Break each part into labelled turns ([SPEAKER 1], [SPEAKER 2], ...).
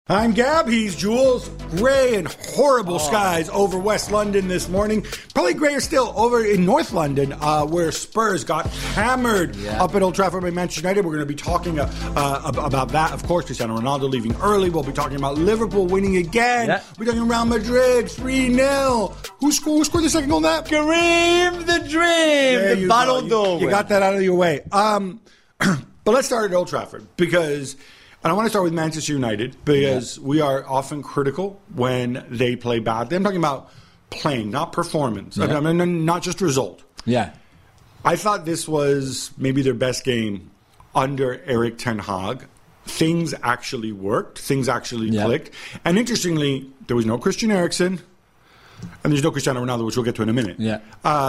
[SPEAKER 1] I'm Gab, he's Jules. Grey and horrible skies over West London this morning. Probably greyer still over in North London, where Spurs got hammered up at Old Trafford by Manchester United. We're going to be talking about that. Of course, Cristiano Ronaldo leaving early. We'll be talking about Liverpool winning again. Yeah. We're talking Real Madrid 3-0. Who scored the second goal in that?
[SPEAKER 2] Kareem the Dream, the Ballon d'Or.
[SPEAKER 1] You got that out of your way. But let's start at Old Trafford because... And I want to start with Manchester United because we are often critical when they play badly. I'm talking about playing, not performance. I mean, not just result.
[SPEAKER 2] Yeah.
[SPEAKER 1] I thought this was maybe their best game under Erik ten Hag. Things actually worked. Things actually clicked. And interestingly, there was no Christian Eriksen. And there's no Cristiano Ronaldo, which we'll get to in a minute.
[SPEAKER 2] Yeah.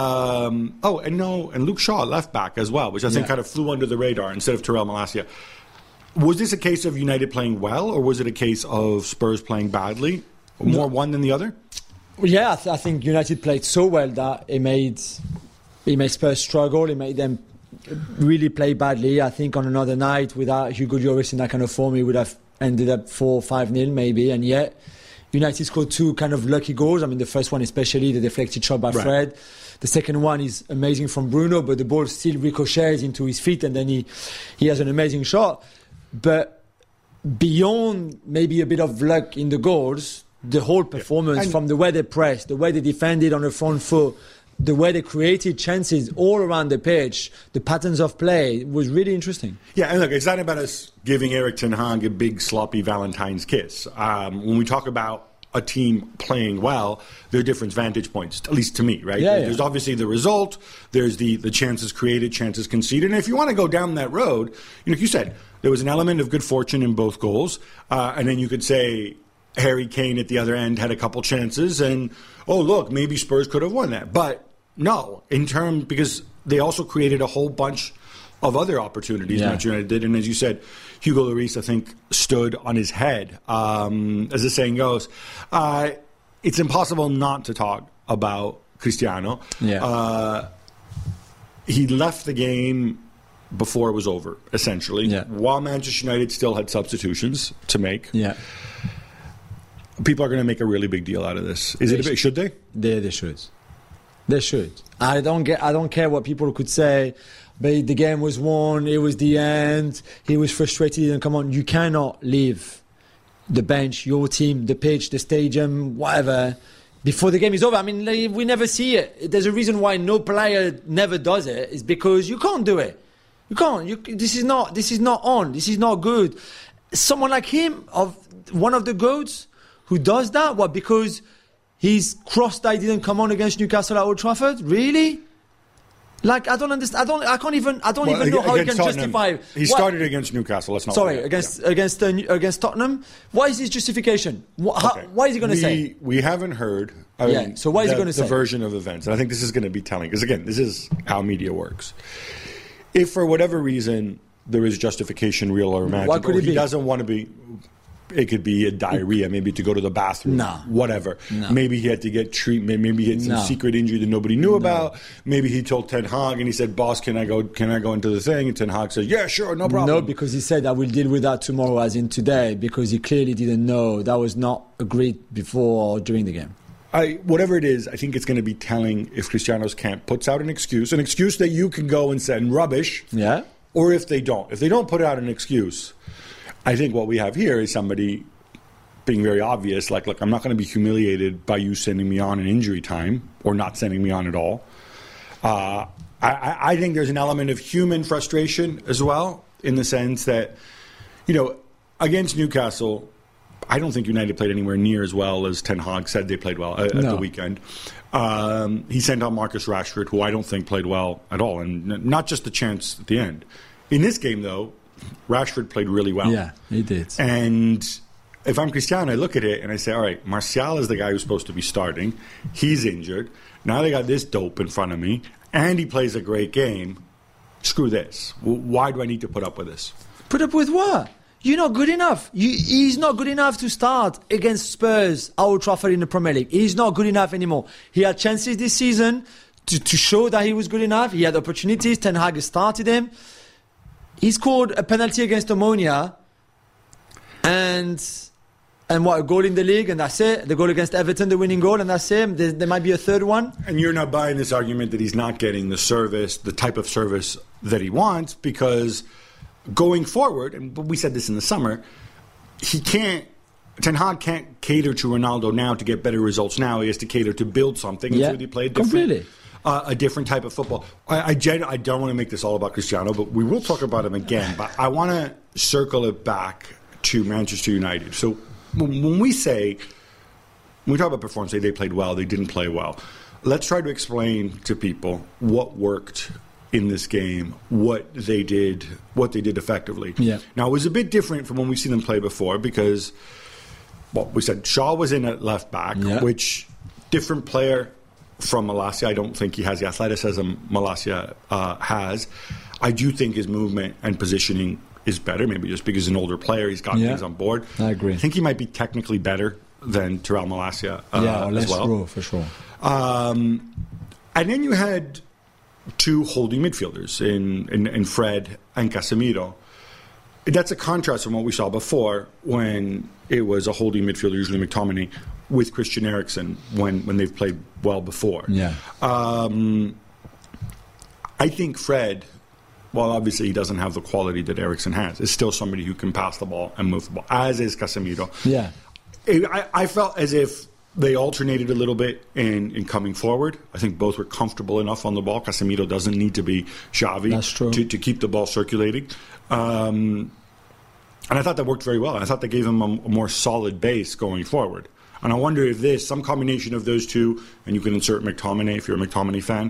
[SPEAKER 1] And Luke Shaw left back as well, which I think kind of flew under the radar instead of Terrell Malacia. Was this a case of United playing well, or was it a case of Spurs playing badly? More one than the other?
[SPEAKER 2] Yeah, I think United played so well that it made Spurs struggle. It made them really play badly. I think on another night, without Hugo Lloris in that kind of form, it would have ended up 4-5-0 maybe. And yet, United scored two kind of lucky goals. I mean, the first one especially, the deflected shot by Fred. The second one is amazing from Bruno, but the ball still ricochets into his feet, and then he has an amazing shot. But beyond maybe a bit of luck in the goals, the whole performance from the way they pressed, the way they defended on the front foot, the way they created chances all around the pitch, the patterns of play was really interesting.
[SPEAKER 1] Yeah, and look, it's not about us giving Erik ten Hag a big sloppy Valentine's kiss. When we talk about a team playing well, there are different vantage points, at least to me, right? There's obviously the result, there's the chances created, chances conceded, and if you want to go down that road, like you said, there was an element of good fortune in both goals, and then you could say Harry Kane at the other end had a couple chances, and look, maybe Spurs could have won that, but no, because they also created a whole bunch of other opportunities Manchester United did, and as you said, Hugo Lloris, I think, stood on his head. As the saying goes, it's impossible not to talk about Cristiano. He left the game before it was over, essentially, while Manchester United still had substitutions to make. People are going to make a really big deal out of this. Should they?
[SPEAKER 2] They should. They should. I don't care what people could say. But the game was won, it was the end, he was frustrated, and come on, you cannot leave the bench, your team, the pitch, the stadium, whatever, before the game is over. I mean, we never see it. There's a reason why no player never does it, is because you can't do it. You can't. This is not on. This is not good. Someone like him, one of the GOATs, who does that, what, because his cross-tie didn't come on against Newcastle at Old Trafford? Really? Like, I don't understand. I don't even know how he can justify.
[SPEAKER 1] He started against Newcastle. Let's not.
[SPEAKER 2] Sorry, against Tottenham. What is his justification? Why is he going to say?
[SPEAKER 1] We haven't heard.
[SPEAKER 2] So why is he going to say
[SPEAKER 1] the version of events? And I think this is going to be telling because again, this is how media works. If for whatever reason there is justification, real or imagined, or he doesn't want to be. It could be a diarrhea, maybe to go to the bathroom, whatever. Maybe he had to get treatment, maybe he had some secret injury that nobody knew about. Maybe he told Ten Hag and he said, "Boss, can I go into the thing?" And Ten Hag said, "Yeah, sure, no problem."
[SPEAKER 2] No, because he said, "I will deal with that tomorrow," as in today, because he clearly didn't know. That was not agreed before or during the game.
[SPEAKER 1] Whatever it is, I think it's going to be telling if Cristiano's camp puts out an excuse that you can go and send rubbish, or if they don't. If they don't put out an excuse, I think what we have here is somebody being very obvious, like, look, I'm not going to be humiliated by you sending me on in injury time or not sending me on at all. I think there's an element of human frustration as well, in the sense that, against Newcastle, I don't think United played anywhere near as well as Ten Hag said they played well at the weekend. He sent out Marcus Rashford, who I don't think played well at all, and not just the chance at the end. In this game, though, Rashford played really well.
[SPEAKER 2] Yeah, he did.
[SPEAKER 1] And if I'm Cristiano, I look at it and I say, all right, Martial is the guy who's supposed to be starting. He's injured. Now they got this dope in front of me, and he plays a great game. Screw this. Why do I need to put up with this?
[SPEAKER 2] Put up with what? You're not good enough. He's not good enough to start against Spurs, Old Trafford in the Premier League. He's not good enough anymore. He had chances this season to show that he was good enough. He had opportunities. Ten Hag started him. He scored a penalty against Omonia, and And a goal in the league, and that's it. The goal against Everton, the winning goal, and that's it. There might be a third one.
[SPEAKER 1] And you're not buying this argument that he's not getting the service, the type of service that he wants, because going forward, and we said this in the summer, Ten Hag can't cater to Ronaldo now to get better results now. He has to cater to build something.
[SPEAKER 2] Yeah,
[SPEAKER 1] until he played
[SPEAKER 2] completely.
[SPEAKER 1] A different type of football. I don't want to make this all about Cristiano, but we will talk about him again. But I want to circle it back to Manchester United. So when we talk about performance, they played well, they didn't play well. Let's try to explain to people what worked in this game, what they did effectively.
[SPEAKER 2] Yeah.
[SPEAKER 1] Now, it was a bit different from when we've seen them play before because, we said Shaw was in at left back, which different player from Malacia. I don't think he has the athleticism Malacia has. I do think his movement and positioning is better, maybe just because he's an older player. He's got things on board.
[SPEAKER 2] I agree.
[SPEAKER 1] I think he might be technically better than Terrell Malacia
[SPEAKER 2] or less
[SPEAKER 1] as well.
[SPEAKER 2] raw, for sure.
[SPEAKER 1] And then you had two holding midfielders in Fred and Casemiro. That's a contrast from what we saw before when it was a holding midfielder, usually McTominay, with Christian Eriksen when they've played well before.
[SPEAKER 2] Yeah.
[SPEAKER 1] I think Fred, while obviously he doesn't have the quality that Eriksen has, is still somebody who can pass the ball and move the ball, as is Casemiro.
[SPEAKER 2] Yeah.
[SPEAKER 1] I felt as if they alternated a little bit in coming forward. I think both were comfortable enough on the ball. Casemiro doesn't need to be Xavi to keep the ball circulating. And I thought that worked very well. I thought that gave him a more solid base going forward. And I wonder if some combination of those two, and you can insert McTominay if you're a McTominay fan,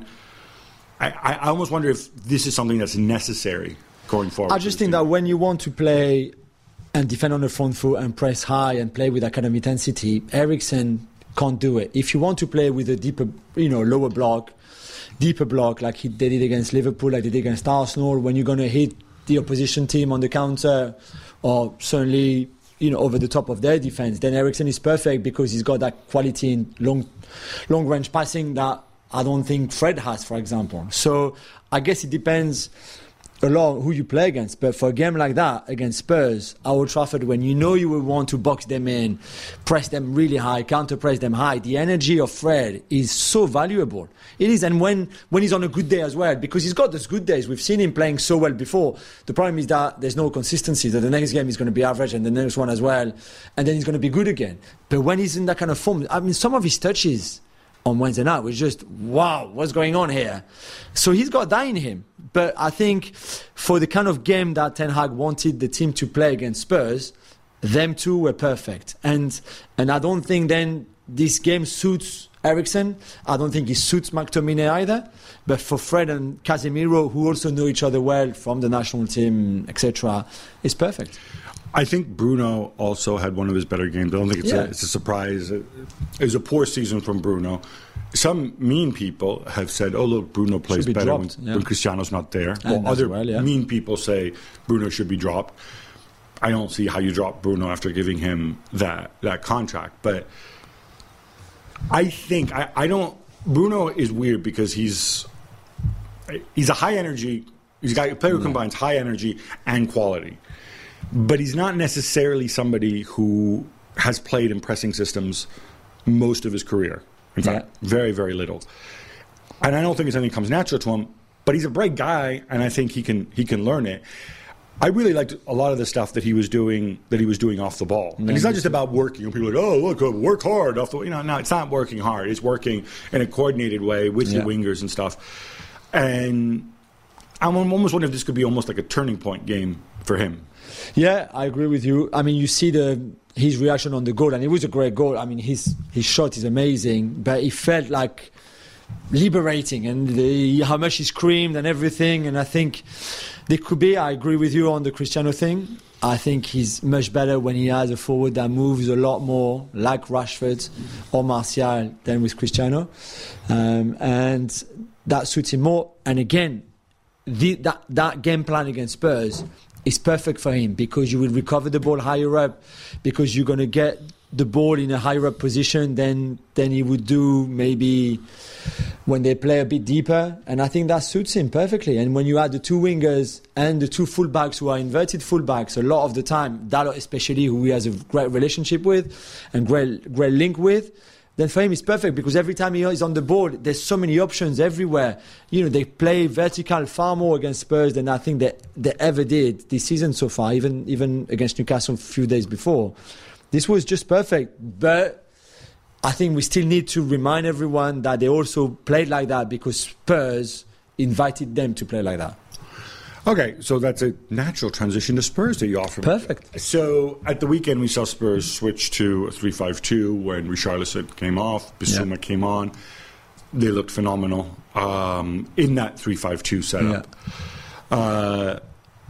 [SPEAKER 1] I almost wonder if this is something that's necessary going forward.
[SPEAKER 2] I just think that when you want to play and defend on the front foot and press high and play with that kind of intensity, Eriksen can't do it. If you want to play with a deeper, lower block, deeper block, like they did against Liverpool, like they did against Arsenal, when you're going to hit the opposition team on the counter or certainly over the top of their defense, then Eriksen is perfect because he's got that quality in long range passing that I don't think Fred has, for example. So I guess it depends a lot who you play against, but for a game like that against Spurs at Old Trafford, when you will want to box them in, press them really high, counter press them high, the energy of Fred is so valuable. It is, and when he's on a good day as well, because he's got those good days. We've seen him playing so well before. The problem is that there's no consistency, that the next game is going to be average and the next one as well, and then he's going to be good again. But when he's in that kind of form, I mean, some of his touches on Wednesday night was just, wow, what's going on here? So he's got that in him. But I think for the kind of game that Ten Hag wanted the team to play against Spurs, them two were perfect. And I don't think then this game suits Eriksen. I don't think it suits McTominay either. But for Fred and Casemiro, who also know each other well from the national team, etc., it's perfect.
[SPEAKER 1] I think Bruno also had one of his better games. I don't think it's a surprise. It was a poor season from Bruno. Some mean people have said, oh, look, Bruno plays better when Cristiano's not there. Well, other mean people say Bruno should be dropped. I don't see how you drop Bruno after giving him that contract. But I think, Bruno is weird because he's a high energy, he's a player who combines high energy and quality. But he's not necessarily somebody who has played in pressing systems most of his career. In fact, very, very little. And I don't think it's anything that comes natural to him, but he's a bright guy, and I think he can learn it. I really liked a lot of the stuff that he was doing off the ball. And it's not just about working. People are like, oh, look, work hard off the no, it's not working hard. It's working in a coordinated way with your wingers and stuff. And I'm almost wondering if this could be almost like a turning point game for him.
[SPEAKER 2] Yeah, I agree with you. I mean, you see his reaction on the goal, and it was a great goal. I mean, his shot is amazing, but it felt like liberating, and how much he screamed and everything. And I think there could be, I agree with you on the Cristiano thing. I think he's much better when he has a forward that moves a lot more like Rashford or Martial than with Cristiano. And that suits him more. And again, that game plan against Spurs is perfect for him because you will recover the ball higher up, because you're going to get the ball in a higher up position than he would do maybe when they play a bit deeper, and I think that suits him perfectly. And when you add the two wingers and the two fullbacks who are inverted fullbacks a lot of the time, Dalot especially, who he has a great relationship with and great link with, then for him it's perfect, because every time he is on the ball, there's so many options everywhere. They play vertical far more against Spurs than I think they ever did this season so far, even against Newcastle a few days before. This was just perfect, but I think we still need to remind everyone that they also played like that because Spurs invited them to play like that.
[SPEAKER 1] Okay, so that's a natural transition to Spurs that you offer.
[SPEAKER 2] Perfect.
[SPEAKER 1] So at the weekend, we saw Spurs switch to a 3-5-2 when Richarlison came off, Bissouma came on. They looked phenomenal in that 3-5-2 setup. Yeah.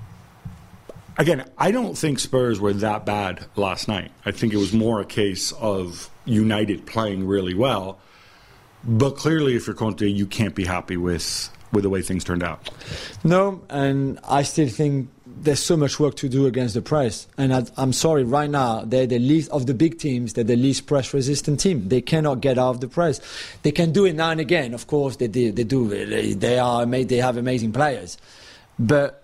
[SPEAKER 1] Again, I don't think Spurs were that bad last night. I think it was more a case of United playing really well. But clearly, if you're Conte, you can't be happy with the way things turned out.
[SPEAKER 2] No, and I still think there's so much work to do against the press. And I'm sorry, right now, they're the least of the big teams, they're the least press-resistant team. They cannot get out of the press. They can do it now and again, of course, they do. They have amazing players. But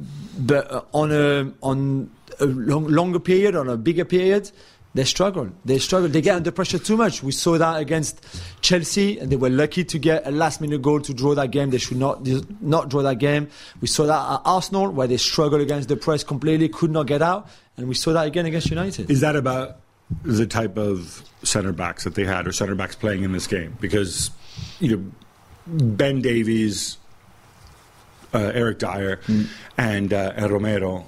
[SPEAKER 2] on a longer period, on a bigger period, they struggle. They get under pressure too much. We saw that against Chelsea, and they were lucky to get a last-minute goal to draw that game. They should not draw that game. We saw that at Arsenal, where they struggled against the press completely, could not get out, and we saw that again against United.
[SPEAKER 1] Is that about the type of centre-backs that they had, or centre-backs playing in this game? Because, Ben Davies, Eric Dyer, and Romero,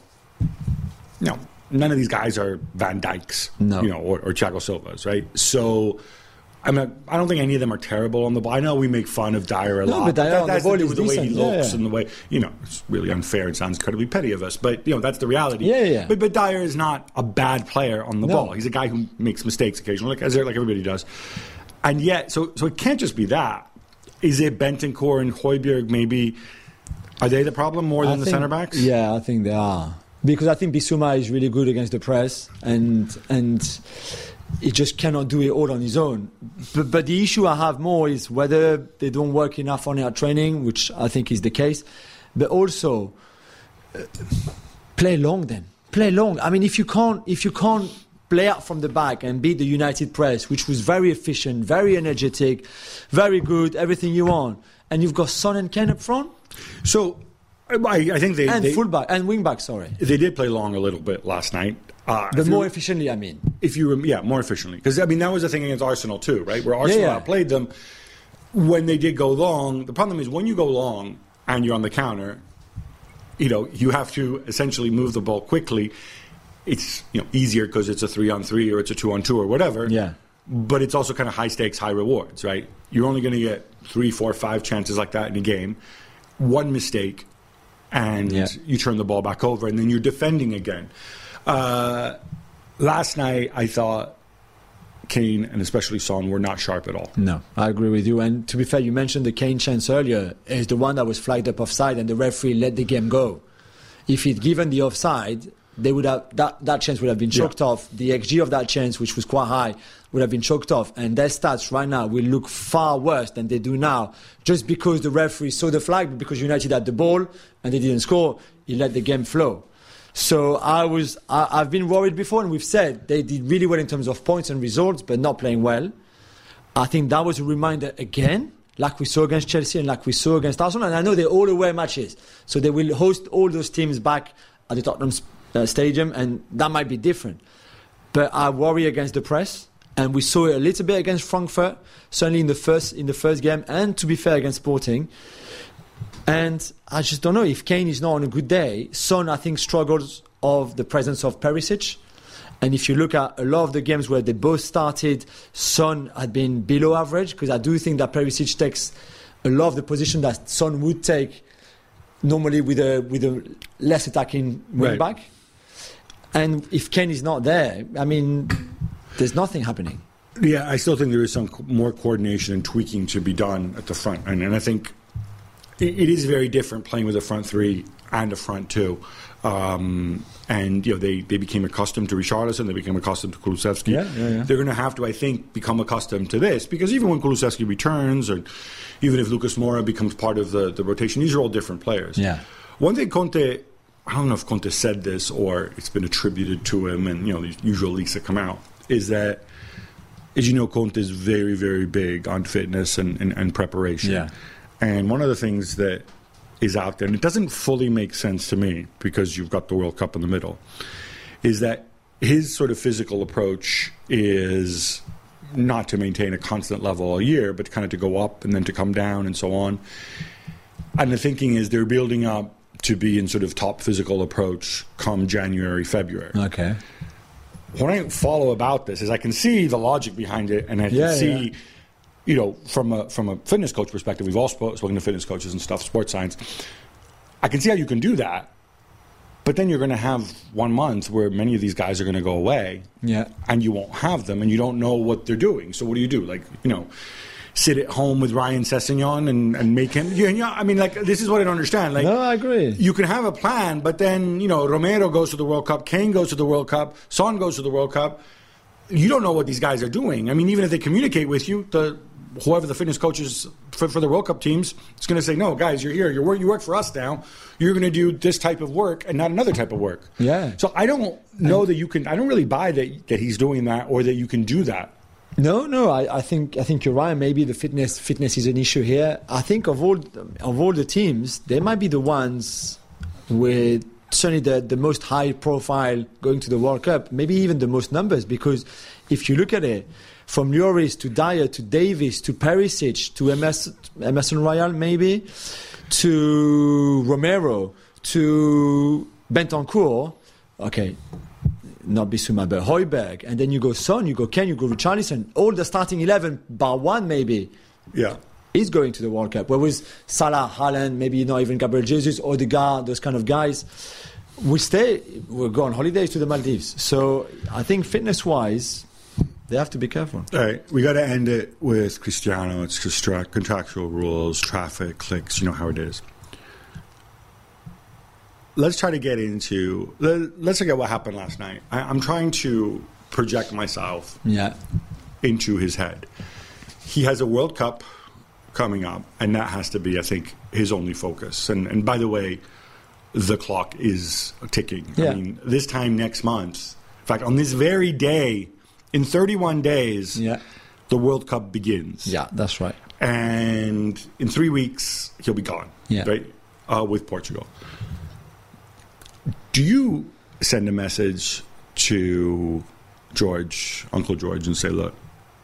[SPEAKER 1] none of these guys are Van Dijks, or Thiago Silvas, right? So, I don't think any of them are terrible on the ball. I know we make fun of Dyer a lot.
[SPEAKER 2] But that's
[SPEAKER 1] to do with the way he looks and the way, it's really unfair and sounds incredibly petty of us, but, that's the reality.
[SPEAKER 2] Yeah.
[SPEAKER 1] But Dyer is not a bad player on the ball. He's a guy who makes mistakes occasionally, like everybody does. And yet, so it can't just be that. Is it Bentancur and Højbjerg maybe? Are they the problem more than the centre-backs?
[SPEAKER 2] Yeah, I think they are. Because I think Bissouma is really good against the press, and he just cannot do it all on his own. But the issue I have more is whether they don't work enough on it at training, which I think is the case. But also, play long then. Play long. I mean, if you can't play out from the back and beat the United press, which was very efficient, very energetic, very good, everything you want, and you've got Son and Kane up front.
[SPEAKER 1] So I think they
[SPEAKER 2] fullback and wingback. Sorry,
[SPEAKER 1] they did play long a little bit last night.
[SPEAKER 2] But more efficiently, I mean.
[SPEAKER 1] More efficiently, because that was the thing against Arsenal too, right? Where Arsenal outplayed them when they did go long. The problem is when you go long and you're on the counter, you have to essentially move the ball quickly. It's easier because it's a 3-on-3 or it's a 2-on-2 or whatever.
[SPEAKER 2] Yeah.
[SPEAKER 1] But it's also kind of high stakes, high rewards, right? You're only going to get 3, 4, 5 chances like that in a game. One mistake, and you turn the ball back over, and then you're defending again. Last night, I thought Kane and especially Son were not sharp at all.
[SPEAKER 2] No, I agree with you. And to be fair, you mentioned the Kane chance earlier. Is the one that was flagged up offside, and the referee let the game go. If he'd given the offside, they would have that chance would have been chalked off. The XG of that chance, which was quite high, would have been chalked off. And their stats right now will look far worse than they do now, just because the referee saw the flag, but because United had the ball and they didn't score, he let the game flow. So I've been worried before, and we've said they did really well in terms of points and results, but not playing well. I think that was a reminder again, like we saw against Chelsea and like we saw against Arsenal. And I know they're all away matches, so they will host all those teams back at the Tottenham Stadium, and that might be different. But I worry against the press, and we saw it a little bit against Frankfurt, certainly in the first game, and to be fair against Sporting. And I just don't know if Kane is not on a good day. Son, I think, struggles of the presence of Perisic. And if you look at a lot of the games where they both started, Son had been below average, because I do think that Perisic takes a lot of the position that Son would take normally with a less attacking wing back. And if Kane is not there, I mean, there's nothing happening.
[SPEAKER 1] Yeah, I still think there is some more coordination and tweaking to be done at the front. And I think it is very different playing with a front three and a front two. And they became accustomed to Richarlison, they became accustomed to Kulusevski. They're going to have to, I think, become accustomed to this, because even when Kulusevski returns, or even if Lucas Moura becomes part of the rotation, these are all different players. One thing Conte, I don't know if Conte said this or it's been attributed to him, and the usual leaks that come out, is that, as you know, Conte is very, very big on fitness and preparation. And one of the things that is out there, and it doesn't fully make sense to me because you've got the World Cup in the middle, is that his sort of physical approach is not to maintain a constant level all year, but kind of to go up and then to come down and so on. And the thinking is they're building up to be in sort of top physical approach come January, February.
[SPEAKER 2] Okay.
[SPEAKER 1] What I follow about this is I can see the logic behind it, and I can see... from a fitness coach perspective, we've all spoken to fitness coaches and stuff, sports science. I can see how you can do that, but then you're going to have 1 month where many of these guys are going to go away, and you won't have them, and you don't know what they're doing. So what do? Sit at home with Ryan Sessegnon and make him? I mean, this is what I don't understand.
[SPEAKER 2] No, I agree.
[SPEAKER 1] You can have a plan, but then Romero goes to the World Cup, Kane goes to the World Cup, Son goes to the World Cup. You don't know what these guys are doing. I mean, even if they communicate with you, whoever the fitness coach is for the World Cup teams, it's going to say, no, guys, you're here. You work for us now. You're going to do this type of work and not another type of work. So I don't know that you can. I don't really buy that he's doing that, or that you can do that.
[SPEAKER 2] No. I think you're right. Maybe the fitness is an issue here. I think of all the teams, they might be the ones with certainly the most high profile going to the World Cup. Maybe even the most numbers, because if you look at it, from Lloris to Dyer to Davis to Perisic to Emerson Royal maybe, to Romero to Bentancur, okay, not Bissouma, but Højbjerg, and then you go Son, you go Ken, you go Richarlison, all the starting 11 bar one maybe is going to the World Cup. Whereas Salah, Haaland, maybe not even Gabriel Jesus, Odegaard, those kind of guys will go on holidays to the Maldives. So I think fitness-wise, they have to be careful.
[SPEAKER 1] All right, we got to end it with Cristiano. It's just contractual rules, traffic, clicks, you know how it is. Let's try to get into... Let's look at what happened last night. I'm trying to project myself into his head. He has a World Cup coming up, and that has to be, I think, his only focus. And by the way, the clock is ticking. I mean, this time next month, in fact, on this very day... In 31 days, the World Cup begins.
[SPEAKER 2] Yeah, that's right.
[SPEAKER 1] And in 3 weeks, he'll be gone, right, with Portugal. Do you send a message to Uncle George, and say, look,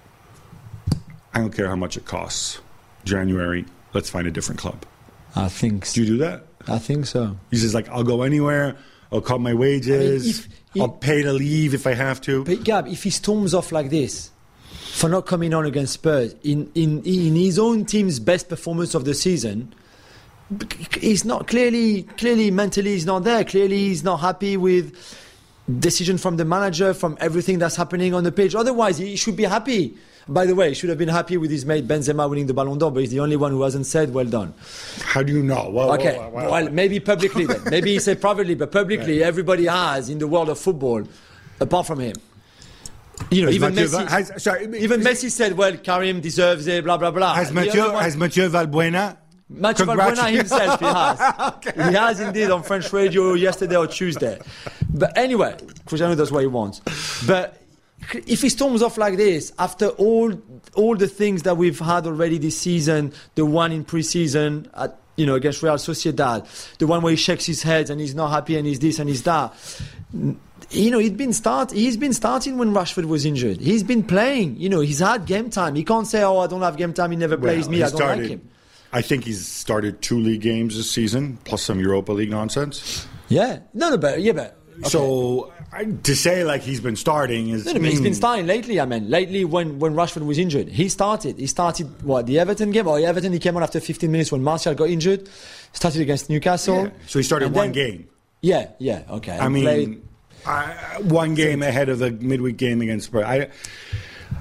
[SPEAKER 1] I don't care how much it costs. January, let's find a different club.
[SPEAKER 2] I think so.
[SPEAKER 1] Do you do that?
[SPEAKER 2] I think so.
[SPEAKER 1] He says, I'll go anywhere. I'll cut my wages. I'll pay to leave if I have to.
[SPEAKER 2] But Gab, if he storms off like this for not coming on against Spurs in his own team's best performance of the season, he's not clearly mentally he's not there. Clearly he's not happy with decision from the manager, from everything that's happening on the pitch. Otherwise, he should be happy. By the way, he should have been happy with his mate Benzema winning the Ballon d'Or, but he's the only one who hasn't said, well done.
[SPEAKER 1] How do you know?
[SPEAKER 2] Well, maybe publicly then. Maybe he said privately, but publicly everybody has in the world of football, apart from him. Even Messi said, well, Karim deserves it, blah, blah, blah.
[SPEAKER 1] Has Mathieu Valbuena...
[SPEAKER 2] Mathieu Valbuena himself, he has. Okay. He has indeed on French radio yesterday or Tuesday. But anyway, Cristiano does what he wants. But if he storms off like this, after all the things that we've had already this season, the one in pre-season against Real Sociedad, the one where he shakes his head and he's not happy and he's this and he's that. He's been starting when Rashford was injured. He's been playing. He's had game time. He can't say, I don't have game time, he never plays me, I don't like him.
[SPEAKER 1] I think he's started 2 league games this season, plus some Europa League nonsense.
[SPEAKER 2] Yeah. But... Okay.
[SPEAKER 1] So to say he's been starting is...
[SPEAKER 2] No, but he's been starting lately, Lately when Rashford was injured. He started, the Everton game? Everton, he came on after 15 minutes when Martial got injured. Started against Newcastle.
[SPEAKER 1] Yeah. So he started one game.
[SPEAKER 2] Yeah, okay.
[SPEAKER 1] One game ahead of the midweek game against Spurs.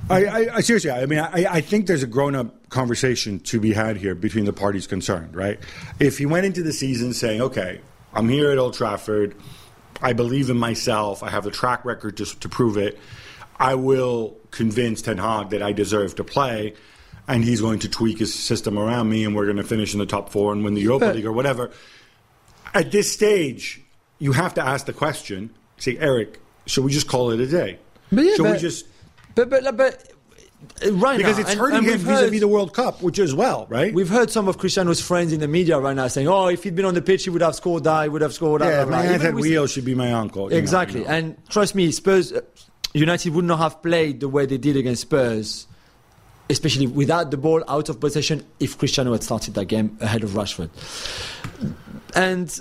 [SPEAKER 1] I seriously, I think there's a grown-up conversation to be had here between the parties concerned, right? If he went into the season saying, okay, I'm here at Old Trafford, I believe in myself, I have the track record to prove it, I will convince Ten Hag that I deserve to play, and he's going to tweak his system around me, and we're going to finish in the top 4 and win the Europa League or whatever. At this stage, you have to ask the question, say, Eric, should we just call it a day?
[SPEAKER 2] But yeah,
[SPEAKER 1] should we just...
[SPEAKER 2] But right
[SPEAKER 1] because
[SPEAKER 2] now,
[SPEAKER 1] it's hurting him vis-a-vis the World Cup, which is right?
[SPEAKER 2] We've heard some of Cristiano's friends in the media right now saying, if he'd been on the pitch, he would have scored that, he would have scored that.
[SPEAKER 1] Yeah, my aunt had wheels should be my uncle.
[SPEAKER 2] Exactly. You know. And trust me, Spurs, United would not have played the way they did against Spurs, especially without the ball out of possession, if Cristiano had started that game ahead of Rashford. And,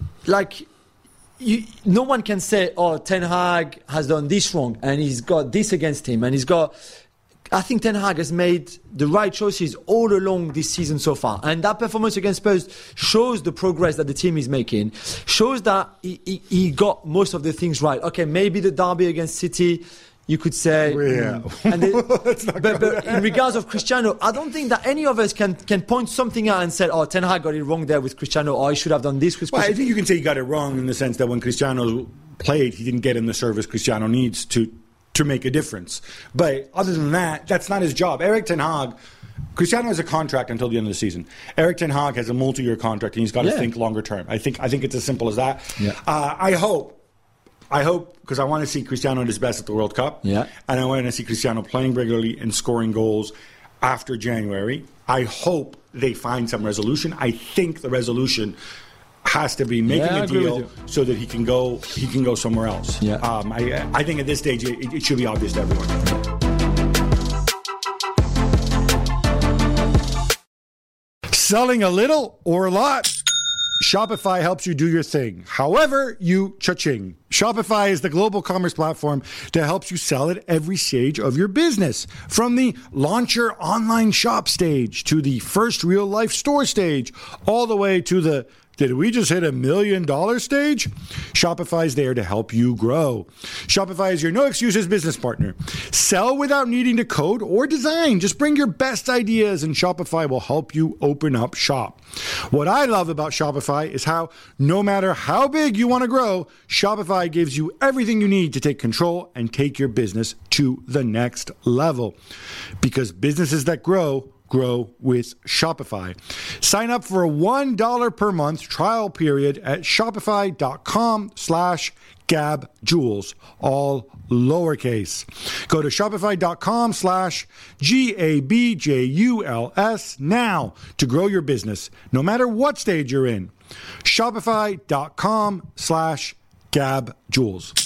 [SPEAKER 2] no one can say, Ten Hag has done this wrong and he's got this against him and I think Ten Hag has made the right choices all along this season so far. And that performance against Spurs shows the progress that the team is making, shows that he got most of the things right. Okay, maybe the derby against City, you could say.
[SPEAKER 1] Yeah.
[SPEAKER 2] But in regards of Cristiano, I don't think that any of us can point something out and say, Ten Hag got it wrong there with Cristiano, or I should have done this with Cristiano.
[SPEAKER 1] I think you can say he got it wrong in the sense that when Cristiano played, he didn't get in the service Cristiano needs to make a difference. But other than that, that's not his job. Eric Ten Hag, Cristiano has a contract until the end of the season. Eric Ten Hag has a multi-year contract, and he's got to think longer term. I think it's as simple as that.
[SPEAKER 2] Yeah.
[SPEAKER 1] I hope, because I want to see Cristiano at his best at the World Cup.
[SPEAKER 2] Yeah.
[SPEAKER 1] And I want to see Cristiano playing regularly and scoring goals after January. I hope they find some resolution. I think the resolution has to be making a deal so that he can go somewhere else.
[SPEAKER 2] Yeah.
[SPEAKER 1] I think at this stage it should be obvious to everyone. Selling a little or a lot? Shopify helps you do your thing. However, you cha-ching. Shopify is the global commerce platform that helps you sell at every stage of your business. From the launch your online shop stage to the first real life store stage, all the way to the did we just hit $1 million stage? Shopify is there to help you grow. Shopify is your no excuses business partner. Sell without needing to code or design. Just bring your best ideas and Shopify will help you open up shop. What I love about Shopify is how no matter how big you want to grow, Shopify gives you everything you need to take control and take your business to the next level. Because businesses that grow with Shopify. Sign up for a $1 per month trial period at shopify.com/GabJules, all lowercase. Go to shopify.com/GABJULS now to grow your business, no matter what stage you're in. Shopify.com/GabJules.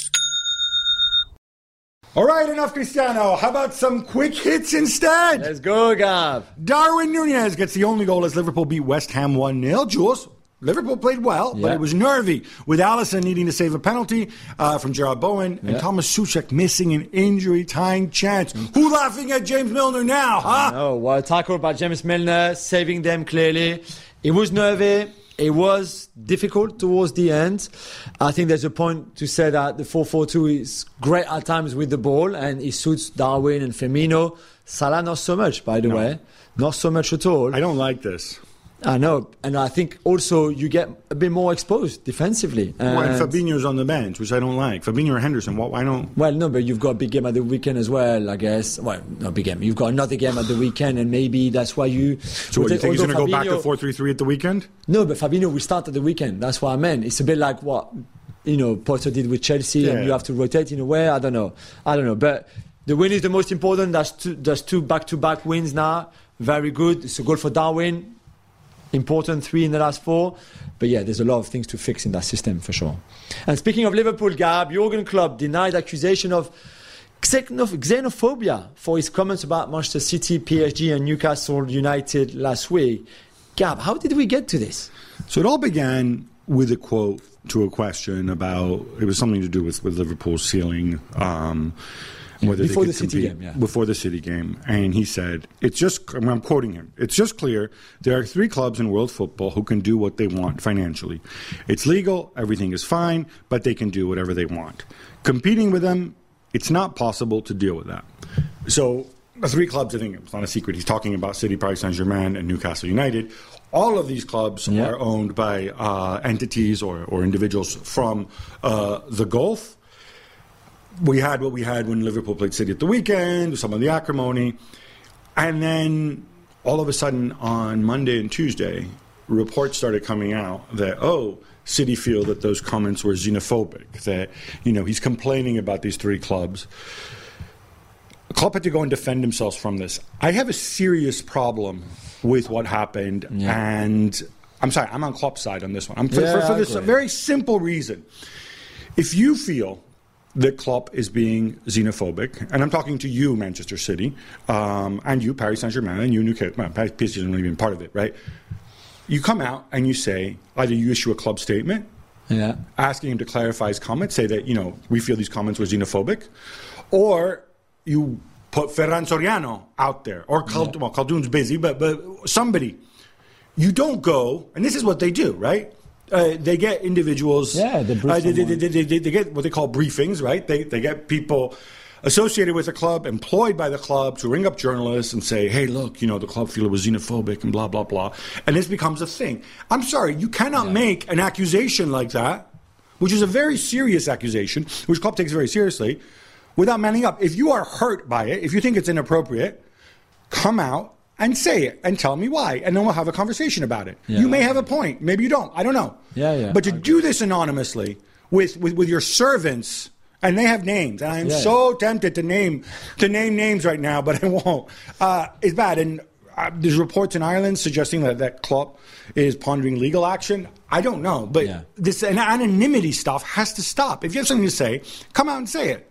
[SPEAKER 1] All right, enough Cristiano. How about some quick hits instead?
[SPEAKER 2] Let's go, Gav.
[SPEAKER 1] Darwin Núñez gets the only goal as Liverpool beat West Ham 1-0. Jules, Liverpool played well, but it was nervy, with Alisson needing to save a penalty from Gerard Bowen and Thomas Souček missing an injury-tying chance. Who laughing at James Milner now, huh?
[SPEAKER 2] No, well, tackle by James Milner, saving them clearly. It was nervy. It was difficult towards the end. I think there's a point to say that the 4-4-2 is great at times with the ball and it suits Darwin and Firmino. Salah not so much, by the way. Not so much at all.
[SPEAKER 1] I don't like this.
[SPEAKER 2] I know. And I think also you get a bit more exposed defensively.
[SPEAKER 1] And Fabinho's on the bench, which I don't like. Fabinho or Henderson, why don't...
[SPEAKER 2] Well, no, but you've got a big game at the weekend as well, I guess. Well, not big game. You've got another game at the weekend, and maybe that's why you...
[SPEAKER 1] So what, you think he's going to go back to 4-3-3 at the weekend?
[SPEAKER 2] No, but Fabinho will start at the weekend. That's what I meant. It's a bit like what, Potter did with Chelsea, and you have to rotate in a way. I don't know. But the win is the most important. There's two back-to-back wins now. Very good. It's a goal for Darwin. Important 3 in the last 4. But yeah, there's a lot of things to fix in that system for sure. And speaking of Liverpool, Gab, Jurgen Klopp denied accusation of xenophobia for his comments about Manchester City, PSG and Newcastle United last week. Gab, how did we get to this?
[SPEAKER 1] So it all began with a quote to a question about, it was something to do with Liverpool's ceiling.
[SPEAKER 2] Before the City game,
[SPEAKER 1] Before the City game. And he said, I'm quoting him, it's just clear there are 3 clubs in world football who can do what they want financially. It's legal, everything is fine, but they can do whatever they want. Competing with them, it's not possible to deal with that. So the three clubs, I think it's not a secret. He's talking about City, Paris Saint-Germain, and Newcastle United. All of these clubs are owned by entities or individuals from the Gulf. We had what we had when Liverpool played City at the weekend, some of the acrimony. And then all of a sudden on Monday and Tuesday, reports started coming out that, City feel that those comments were xenophobic, that, he's complaining about these three clubs. The club had to go and defend themselves from this. I have a serious problem with what happened, and I'm sorry, I'm on Klopp's side on this one. For this very simple reason. If you feel that Klopp is being xenophobic, and I'm talking to you, Manchester City, and you, Paris Saint-Germain, and you, Newcastle, PSG isn't even part of it, right? You come out and you say, either you issue a club statement, asking him to clarify his comments, say that, we feel these comments were xenophobic, or you put Ferran Soriano out there, or Khaldoun's busy, but somebody. You don't go, and this is what they do, right? They get individuals.
[SPEAKER 2] Yeah, they
[SPEAKER 1] get what they call briefings, right? They get people associated with the club, employed by the club, to ring up journalists and say, hey, look, the club feel it was xenophobic and blah, blah, blah. And this becomes a thing. I'm sorry, you cannot make an accusation like that, which is a very serious accusation, which club takes very seriously, without manning up. If you are hurt by it, if you think it's inappropriate, come out and say it and tell me why, and then we'll have a conversation about it. You may have a point, maybe you don't, I don't know. But to do this anonymously with your servants, and they have names, and I'm so tempted to name names right now, but I won't. It's bad, and there's reports in Ireland suggesting that Klopp is pondering legal action. I don't know, but this anonymity stuff has to stop. If you have something to say, come out and say it.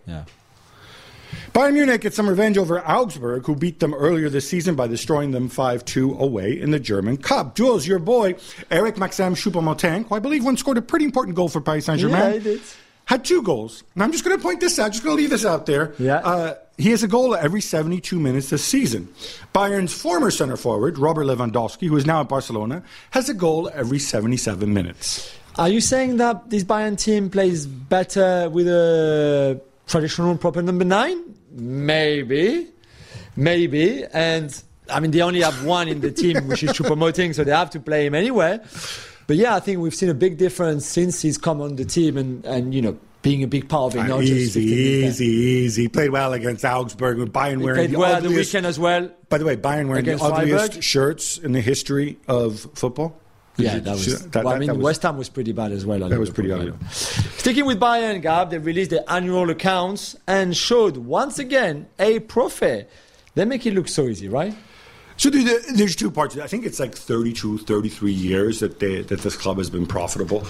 [SPEAKER 1] Bayern Munich gets some revenge over Augsburg, who beat them earlier this season by destroying them 5-2 away in the German Cup. Jules, your boy, Eric Maxime Choupo-Moting, who I believe once scored a pretty important goal for Paris Saint-Germain.
[SPEAKER 2] Yeah, he did.
[SPEAKER 1] Had 2 goals. And I'm just going to point this out, just going to leave this out there. He has a goal every 72 minutes this season. Bayern's former center forward, Robert Lewandowski, who is now at Barcelona, has a goal every 77 minutes.
[SPEAKER 2] Are you saying that this Bayern team plays better with a traditional proper number 9? Maybe. And, I mean, they only have one in the team, which is Choupo-Moting, so they have to play him anyway. But yeah, I think we've seen a big difference since he's come on the team and being a big part of it.
[SPEAKER 1] Easy. Played well against Augsburg with Bayern wearing
[SPEAKER 2] the ugliest, the weekend as well.
[SPEAKER 1] By the way, Bayern wearing the ugliest shirts in the history of football.
[SPEAKER 2] West Ham was pretty bad as well.
[SPEAKER 1] That was pretty ugly.
[SPEAKER 2] Sticking with Bayern, Gab, they released their annual accounts and showed once again a profit. They make it look so easy, right?
[SPEAKER 1] So there's 2 parts. I think it's like 32, 33 years that this club has been profitable.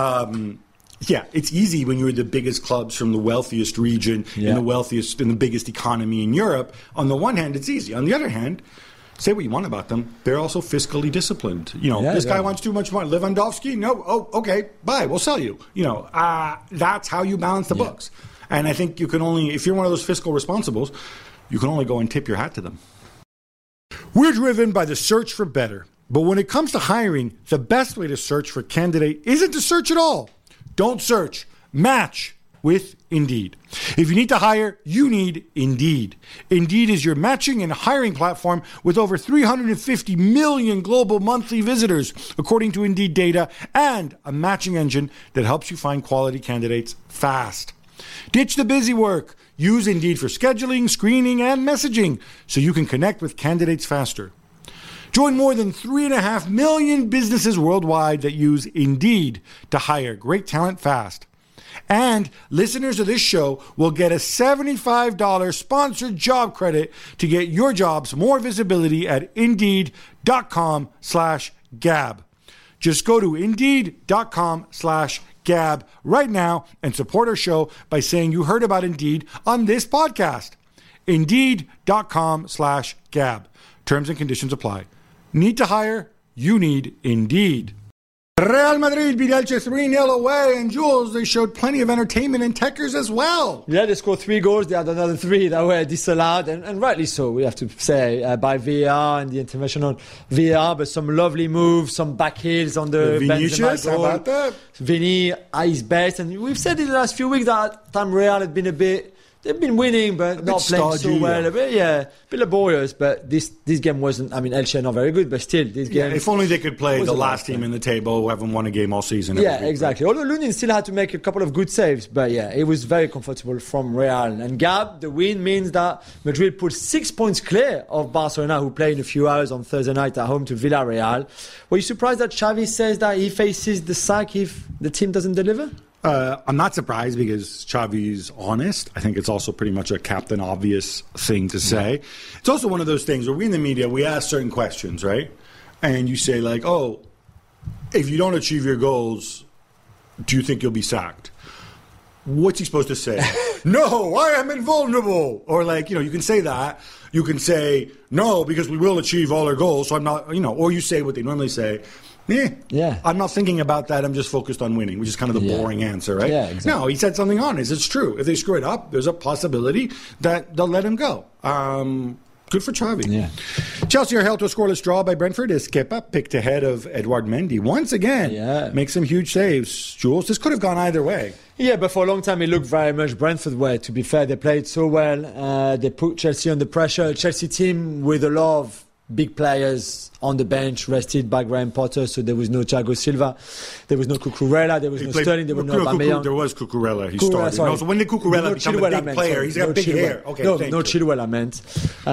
[SPEAKER 1] It's easy when you're the biggest clubs from the wealthiest region in the biggest economy in Europe. On the one hand, it's easy. On the other hand, say what you want about them, they're also fiscally disciplined. This guy wants too much money. Lewandowski, no, okay, bye, we'll sell you. That's how you balance the books. And I think you can only, if you're one of those fiscal responsibles, you can only go and tip your hat to them. We're driven by the search for better. But when it comes to hiring, the best way to search for a candidate isn't to search at all. Don't search. Match with Indeed. If you need to hire, you need Indeed. Indeed is your matching and hiring platform with over 350 million global monthly visitors, according to Indeed data, and a matching engine that helps you find quality candidates fast. Ditch the busy work. Use Indeed for scheduling, screening, and messaging so you can connect with candidates faster. Join more than 3.5 million businesses worldwide that use Indeed to hire great talent fast. And listeners of this show will get a $75 sponsored job credit to get your jobs more visibility at Indeed.com/Gab. Just go to Indeed.com/Gab right now and support our show by saying you heard about Indeed on this podcast. Indeed.com/Gab. Terms and conditions apply. Need to hire? You need Indeed. Real Madrid beat Elche 3-0 away, and Jules, they showed plenty of entertainment and techers as well.
[SPEAKER 2] Yeah, they scored 3 goals. They had another 3 that were disallowed, and rightly so, we have to say, by VAR and the international VAR, but some lovely moves, some back heels on the
[SPEAKER 1] Vinicius,
[SPEAKER 2] Benzema goal.
[SPEAKER 1] How about that?
[SPEAKER 2] Vini at his best, and we've said in the last few weeks that time Real had been a bit they've been winning, but not playing so well. A bit laborious, but this game wasn't. I mean, Elche not very good, but still, this game.
[SPEAKER 1] If only they could play the last team in the table who haven't won a game all season.
[SPEAKER 2] Yeah, exactly. Although Lunin still had to make a couple of good saves, but yeah, it was very comfortable from Real. And Gab, the win means that Madrid put 6 points clear of Barcelona, who play in a few hours on Thursday night at home to Villarreal. Were you surprised that Xavi says that he faces the sack if the team doesn't deliver?
[SPEAKER 1] I'm not surprised because Xavi's honest. I think it's also pretty much a Captain Obvious thing to say. Yeah. It's also one of those things where we in the media, we ask certain questions, right? And you say like, oh, if you don't achieve your goals, do you think you'll be sacked? What's he supposed to say? No, I am invulnerable. Or like, you can say that. You can say, no, because we will achieve all our goals, so I'm not, or you say what they normally say. Yeah. I'm not thinking about that. I'm just focused on winning, which is kind of the boring answer, right?
[SPEAKER 2] Yeah, exactly.
[SPEAKER 1] No, he said something honest. It's true. If they screw it up, there's a possibility that they'll let him go. Good for Xavi.
[SPEAKER 2] Yeah.
[SPEAKER 1] Chelsea are held to a scoreless draw by Brentford as Kepa picked ahead of Edouard Mendy. Once again, makes some huge saves. Jules, this could have gone either way.
[SPEAKER 2] Yeah, but for a long time it looked very much Brentford way. To be fair, they played so well. They put Chelsea under pressure. Chelsea team with a lot of big players on the bench, rested by Graham Potter, so there was no Thiago Silva, there was no Cucurella, there was no Sterling, there was no Aubameyang.
[SPEAKER 1] There was Cucurella. He started. No, so when did Cucurella become a big player? He's got big hair. Okay,
[SPEAKER 2] no Chilwell, I meant.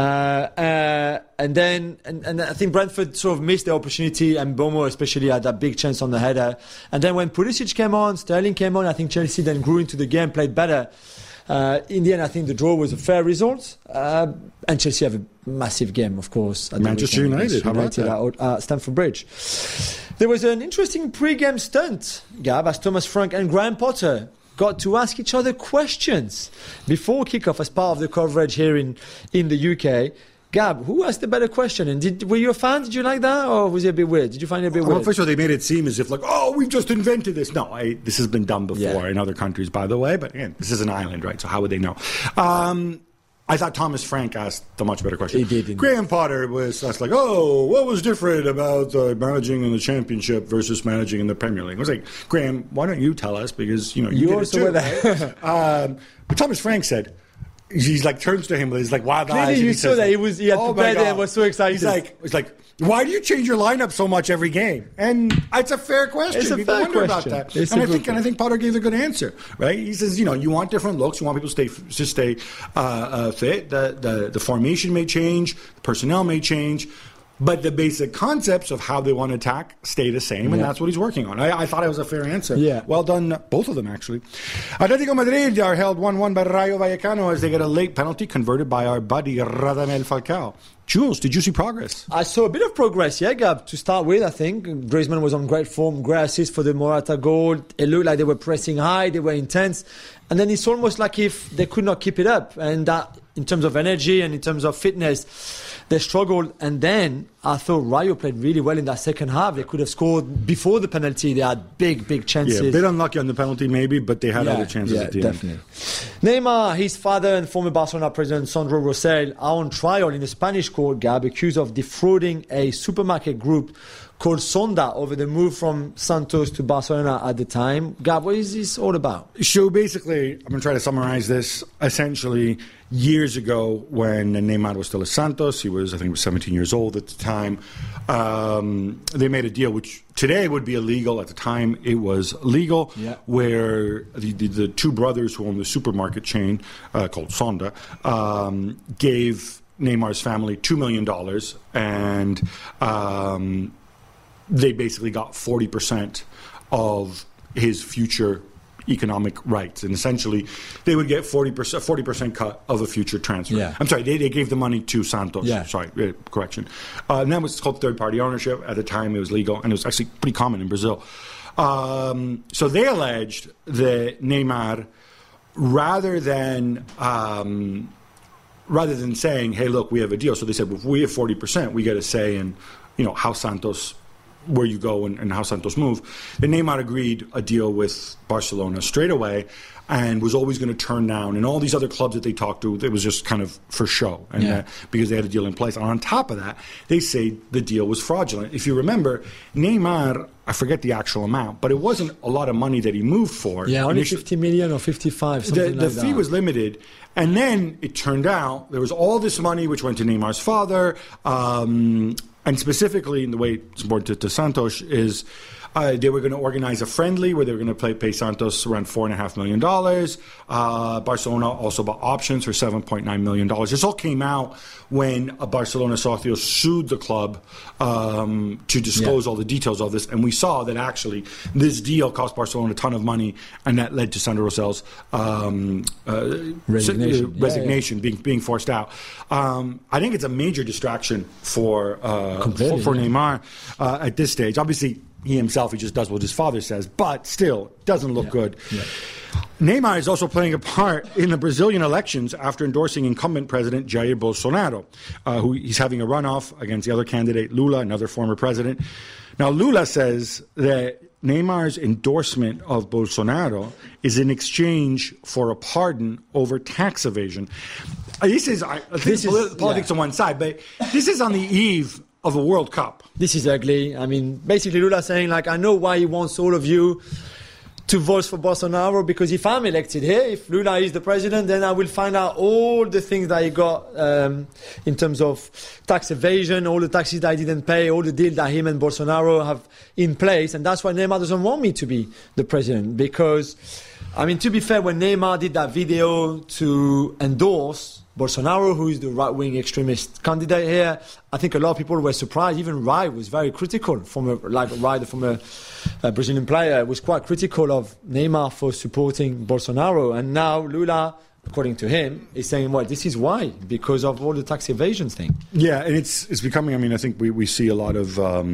[SPEAKER 2] And I think Brentford sort of missed the opportunity, and Bomo especially had that big chance on the header. And then when Pulisic came on, Sterling came on, I think Chelsea then grew into the game, played better. In the end, I think the draw was a fair result. And Chelsea have a massive game, of course. At
[SPEAKER 1] Manchester United. How about that?
[SPEAKER 2] At Stamford Bridge. There was an interesting pre-game stunt, Gab, as Thomas Frank and Graham Potter got to ask each other questions before kickoff as part of the coverage here in the UK. Gab, who asked the better question? And were you a fan? Did you like that? Or was it a bit weird? Did you find it a bit weird?
[SPEAKER 1] Well, first of all, they made it seem as if like, oh, we've just invented this. No, this has been done before in other countries, by the way. But again, this is an island, right? So how would they know? I thought Thomas Frank asked the much better question.
[SPEAKER 2] He did.
[SPEAKER 1] Graham Potter was like, oh, what was different about managing in the Championship versus managing in the Premier League? I was like, Graham, why don't you tell us? Because, you did it too. Right? But Thomas Frank said, he's like, turns to him with his like wild eyes.
[SPEAKER 2] Clearly you saw that he had to play there and was so excited.
[SPEAKER 1] He's like, why do you change your lineup so much every game? And it's a fair question.
[SPEAKER 2] It's a
[SPEAKER 1] People
[SPEAKER 2] fair
[SPEAKER 1] wonder
[SPEAKER 2] question.
[SPEAKER 1] About that. And I think Potter gave a good answer, right? He says, you want different looks. You want people to stay fit. The formation may change. The personnel may change. But the basic concepts of how they want to attack stay the same, and that's what he's working on. I thought it was a fair answer.
[SPEAKER 2] Yeah.
[SPEAKER 1] Well done, both of them, actually. Atletico Madrid are held 1-1 by Rayo Vallecano as they get a late penalty converted by our buddy Radamel Falcao. Jules, did you see progress?
[SPEAKER 2] I saw a bit of progress, Gab. To start with, I think Griezmann was on great form, great assist for the Morata goal. It looked like they were pressing high, they were intense. And then it's almost like if they could not keep it up. And that, in terms of energy and in terms of fitness, they struggled. And then I thought Rayo played really well in that second half. They could have scored before the penalty. They had big chances.
[SPEAKER 1] Yeah, a bit unlucky on the penalty maybe, but they had other chances at the
[SPEAKER 2] definitely.
[SPEAKER 1] end.
[SPEAKER 2] Neymar, his father and former Barcelona president Sandro Rosell are on trial in a Spanish court, Gab, accused of defrauding a supermarket group called Sonda over the move from Santos to Barcelona at the time. Gab, what is this all about?
[SPEAKER 1] So basically, I'm going to try to summarize this. Essentially, years ago when Neymar was still at Santos, I think he was 17 years old at the time, they made a deal which today would be illegal. At the time, it was legal, where the two brothers who owned the supermarket chain called Sonda gave Neymar's family $2 million, and they basically got 40% of his future economic rights, and essentially they would get 40% cut of a future transfer.
[SPEAKER 2] Yeah.
[SPEAKER 1] I'm sorry, they gave the money to Santos.
[SPEAKER 2] Yeah.
[SPEAKER 1] Sorry, correction. And that was called third-party ownership. At the time, it was legal, and it was actually pretty common in Brazil. So they alleged that Neymar, rather than saying, "Hey, look, we have a deal," so they said, well, if we have 40%, we get a say in, how Santos where you go and how Santos move. And Neymar agreed a deal with Barcelona straight away and was always going to turn down. And all these other clubs that they talked to, it was just kind of for show, and because they had a deal in place. And on top of that, they say the deal was fraudulent. If you remember, Neymar, I forget the actual amount, but it wasn't a lot of money that he moved for.
[SPEAKER 2] Yeah, only 50 million or 55, something like that.
[SPEAKER 1] The fee was limited. And then it turned out there was all this money which went to Neymar's father, and specifically in the way it's important to Santos is they were going to organize a friendly where they were going to pay Santos around $4.5 million. Barcelona also bought options for $7.9 million. This all came out when Barcelona Socios sued the club to disclose all the details of this. And we saw that actually this deal cost Barcelona a ton of money, and that led to Sandro Rosel's resignation being forced out. I think it's a major distraction for Neymar at this stage. Obviously, he himself, he just does what his father says, but still doesn't look good. Yeah. Neymar is also playing a part in the Brazilian elections after endorsing incumbent President Jair Bolsonaro, who he's having a runoff against the other candidate, Lula, another former president. Now, Lula says that Neymar's endorsement of Bolsonaro is in exchange for a pardon over tax evasion. This is politics on one side, but this is on the eve of a World Cup.
[SPEAKER 2] This is ugly. I mean, basically Lula saying, like, I know why he wants all of you to vote for Bolsonaro, because if I'm elected here, if Lula is the president, then I will find out all the things that he got in terms of tax evasion, all the taxes that I didn't pay, all the deals that him and Bolsonaro have in place. And that's why Neymar doesn't want me to be the president. Because, I mean, to be fair, when Neymar did that video to endorse Bolsonaro, who is the right-wing extremist candidate here, I think a lot of people were surprised. Even Rai was very critical from a Brazilian player, was quite critical of Neymar for supporting Bolsonaro. And now Lula, according to him, is saying, well, this is why, because of all the tax evasion thing.
[SPEAKER 1] Yeah, and it's becoming, I mean, I think we see a lot of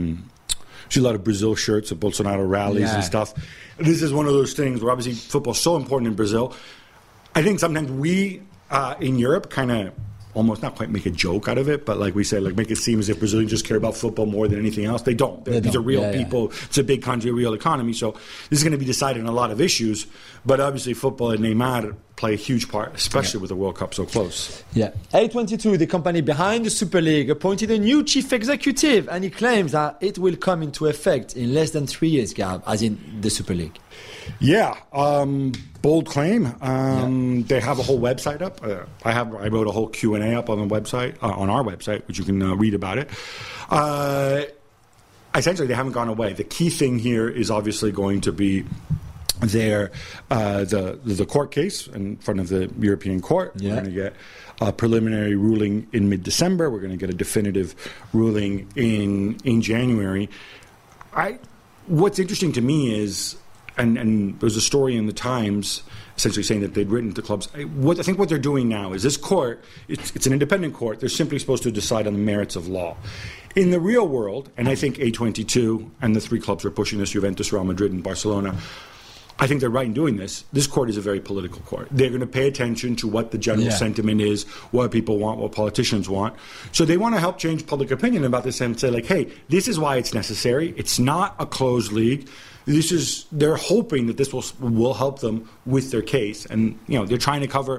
[SPEAKER 1] Brazil shirts at Bolsonaro rallies and stuff. This is one of those things where obviously football is so important in Brazil. I think sometimes we in Europe kind of almost not quite make a joke out of it, but like we say, like make it seem as if Brazilians just care about football more than anything else. They don't. These are real people. It's a big country, a real economy. So this is going to be decided on a lot of issues. But obviously football and Neymar play a huge part, especially with the World Cup so close.
[SPEAKER 2] Yeah. A22, the company behind the Super League, appointed a new chief executive, and he claims that it will come into effect in less than 3 years, Gab, as in the Super League.
[SPEAKER 1] Yeah, bold claim. They have a whole website up. I wrote a whole Q&A up on the website, on our website, which you can read about it. Essentially, they haven't gone away. The key thing here is obviously going to be the court case in front of the European Court. Yeah. We're going to get a preliminary ruling in mid-December. We're going to get a definitive ruling in January. What's interesting to me is, and there's a story in the Times essentially saying that they'd written to clubs. I think what they're doing now is this court, it's an independent court. They're simply supposed to decide on the merits of law. In the real world, and I think A22 and the three clubs are pushing this, Juventus, Real Madrid, and Barcelona, I think they're right in doing this. This court is a very political court. They're going to pay attention to what the general sentiment is, what people want, what politicians want. So they want to help change public opinion about this and say, like, hey, this is why it's necessary. It's not a closed league. They're hoping that this will help them with their case. And, they're trying to cover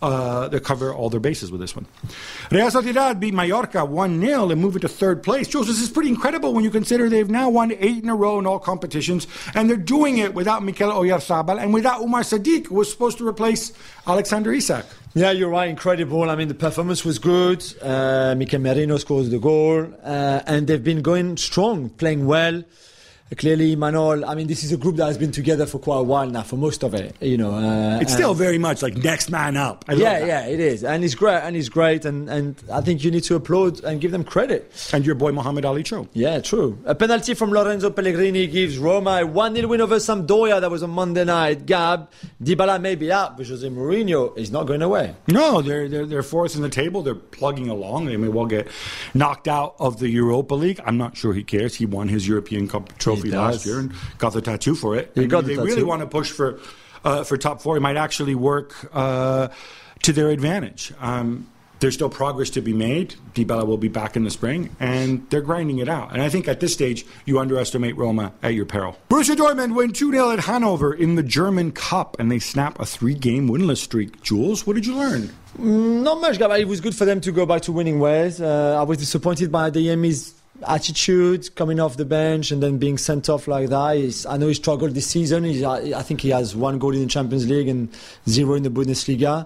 [SPEAKER 1] all their bases with this one. Real Sociedad beat Mallorca 1-0 and move into third place. Jules, this is pretty incredible when you consider they've now won 8 in a row in all competitions, and they're doing it without Mikel Oyarzabal and without Umar Sadiq, who was supposed to replace Alexander Isak.
[SPEAKER 2] Yeah, you're right. Incredible. I mean, the performance was good. Mikel Merino scores the goal, and they've been going strong, playing well. Clearly, Manol, I mean, this is a group that has been together for quite a while now, for most of it,
[SPEAKER 1] it's still very much like next man up.
[SPEAKER 2] It is. And he's great, and I think you need to applaud and give them credit.
[SPEAKER 1] And your boy Mohamed Ali Cho.
[SPEAKER 2] Yeah, true. A penalty from Lorenzo Pellegrini gives Roma a 1-0 win over Sampdoria. That was on Monday night. Gab, Dybala may be out, but Jose Mourinho is not going away.
[SPEAKER 1] No, they're fourth in the table. They're plugging along. They may well get knocked out of the Europa League. I'm not sure he cares. He won his European Cup trophy last year and got the tattoo for it. They really want to push for top four. It might actually work to their advantage. there's still progress to be made. Dybala will be back in the spring, and they're grinding it out. And I think at this stage, you underestimate Roma at your peril. Borussia Dortmund win 2-0 at Hanover in the German Cup, and they snap a 3-game winless streak. Jules, what did you learn?
[SPEAKER 2] Not much, Gab. It was good for them to go back to winning ways. I was disappointed by Adeyemi's attitude coming off the bench and then being sent off like that. I know he struggled this season. I think he has 1 goal in the Champions League and 0 in the Bundesliga.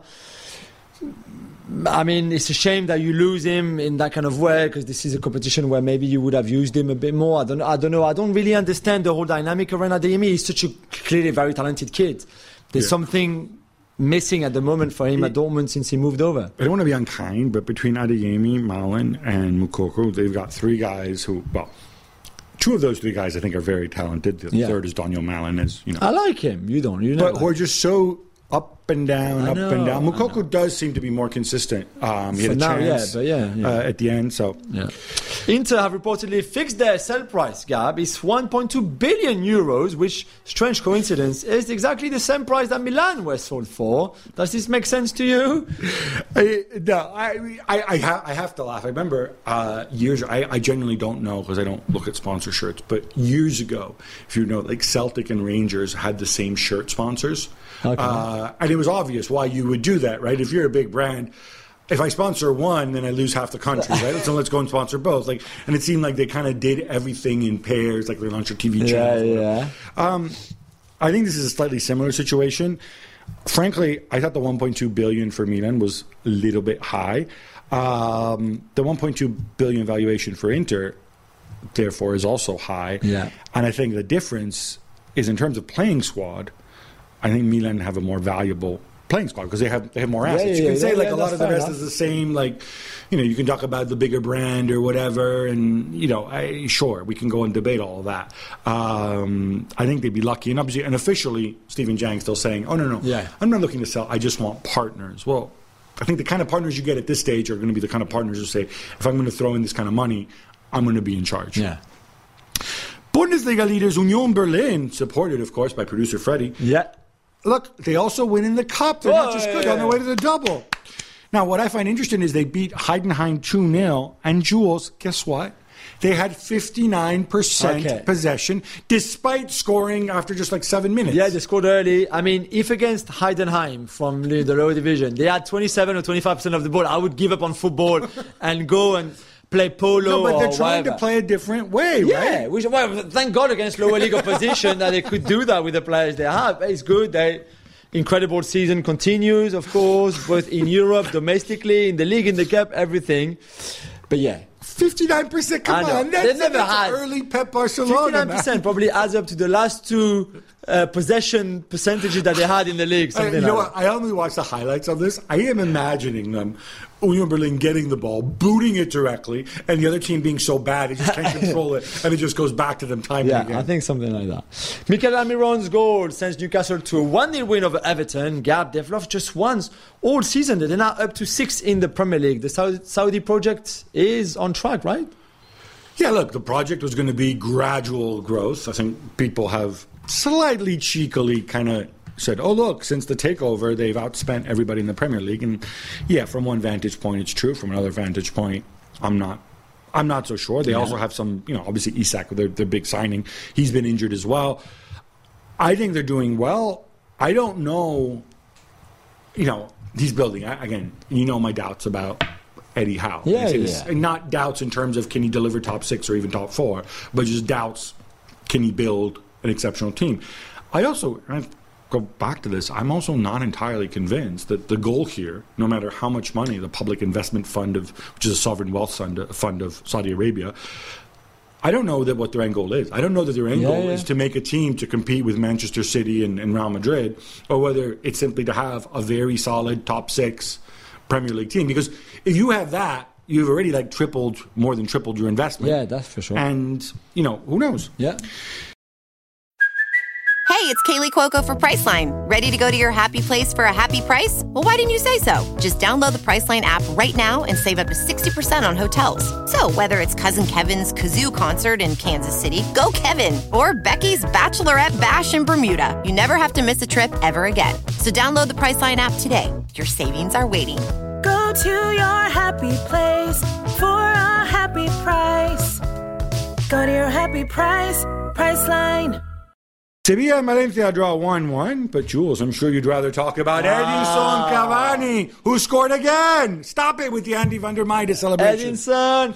[SPEAKER 2] I mean, it's a shame that you lose him in that kind of way, because this is a competition where maybe you would have used him a bit more. I don't know. I don't really understand the whole dynamic around Adeyemi. He's such a clearly very talented kid. There's something missing at the moment for him at Dortmund since he moved over.
[SPEAKER 1] I don't want to be unkind, but between Adeyemi, Malen, and Moukoko, they've got 3 guys who, well, 2 of those 3 guys I think are very talented. The third is Daniel Malen, as you know.
[SPEAKER 2] I like him. You don't. You know.
[SPEAKER 1] But who are just so up and down. Moukoko does seem to be more consistent. He had a chance at the end. So
[SPEAKER 2] Inter have reportedly fixed their sell price, Gab. It's 1.2 billion euros, which, strange coincidence, is exactly the same price that Milan were sold for. Does this make sense to you?
[SPEAKER 1] I have to laugh. I remember years. I genuinely don't know because I don't look at sponsor shirts. But years ago, if you know, like Celtic and Rangers had the same shirt sponsors. Okay. And it was obvious why you would do that, right? If you're a big brand, if I sponsor one, then I lose half the country, right? So let's go and sponsor both. And it seemed like they kind of did everything in pairs, like they launched a TV channel. I think this is a slightly similar situation. Frankly, I thought the 1.2 billion for Milan was a little bit high. The 1.2 billion valuation for Inter, therefore, is also high. Yeah. And I think the difference is in terms of playing squad. I think Milan have a more valuable playing squad because they have more assets. You can say a lot of the rest is the same. You can talk about the bigger brand or whatever, and sure, we can go and debate all of that. I think they'd be lucky, and obviously, and officially, Stephen Jang's still saying, "Oh no, I'm not looking to sell. I just want partners." Well, I think the kind of partners you get at this stage are going to be the kind of partners who say, "If I'm going to throw in this kind of money, I'm going to be in charge."
[SPEAKER 2] Yeah.
[SPEAKER 1] Bundesliga leaders Union Berlin, supported, of course, by producer Freddie.
[SPEAKER 2] Yeah.
[SPEAKER 1] Look, they also win in the cup. They're not just good on their way to the double. Now, what I find interesting is they beat Heidenheim 2-0. And Jules, guess what? They had 59% possession, despite scoring after just 7 minutes.
[SPEAKER 2] Yeah, they scored early. I mean, if against Heidenheim from the lower division, they had 27 or 25% of the ball, I would give up on football and go and play polo.
[SPEAKER 1] No, but they're trying to play a different way, right?
[SPEAKER 2] Yeah, thank God against lower league opposition that they could do that with the players they have. It's good. Incredible season continues, of course, both in Europe, domestically, in the league, in the cup, everything. But
[SPEAKER 1] 59%, come on. That's early Pep Barcelona.
[SPEAKER 2] 59% probably adds up to the last 2 possession percentages that they had in the league.
[SPEAKER 1] What? I only watched the highlights of this. I am imagining them, Union Berlin getting the ball, booting it directly, and the other team being so bad they just can't control it, and it just goes back to them time and again.
[SPEAKER 2] Yeah, I think something like that. Mikel Almiron's goal sends Newcastle to a 1-0 win over Everton. Gab, they've lost just once all season. They're now up to 6 in the Premier League. The Saudi project is on track, right?
[SPEAKER 1] Yeah, look, the project was going to be gradual growth. I think people have slightly cheekily kind of said, oh, look, since the takeover, they've outspent everybody in the Premier League. And yeah, from one vantage point, it's true. From another vantage point, I'm not so sure. They also have some, obviously Isak, their big signing. He's been injured as well. I think they're doing well. I don't know, he's building. Again, my doubts about Eddie Howe. Not doubts in terms of can he deliver top 6 or even top 4, but just doubts, can he build an exceptional team. I go back to this, I'm also not entirely convinced that the goal here, no matter how much money the Public Investment Fund which is a sovereign wealth fund of Saudi Arabia, I don't know that what their end goal is. I don't know that their end goal is to make a team to compete with Manchester City and Real Madrid, or whether it's simply to have a very solid top 6 Premier League team. Because if you have that, you've already more than tripled your investment.
[SPEAKER 2] Yeah, that's for sure.
[SPEAKER 1] And, who knows?
[SPEAKER 2] Yeah.
[SPEAKER 3] Hey, it's Kaylee Cuoco for Priceline. Ready to go to your happy place for a happy price? Well, why didn't you say so? Just download the Priceline app right now and save up to 60% on hotels. So whether it's Cousin Kevin's Kazoo Concert in Kansas City, go Kevin, or Becky's Bachelorette Bash in Bermuda, you never have to miss a trip ever again. So download the Priceline app today. Your savings are waiting.
[SPEAKER 4] Go Go to your happy place for a happy price. Go to your happy price, Priceline.
[SPEAKER 1] Sevilla and Valencia draw 1-1, but Jules, I'm sure you'd rather talk about Edinson Cavani, who scored again. Stop it with the Andy van der Meijden celebration.
[SPEAKER 2] Edinson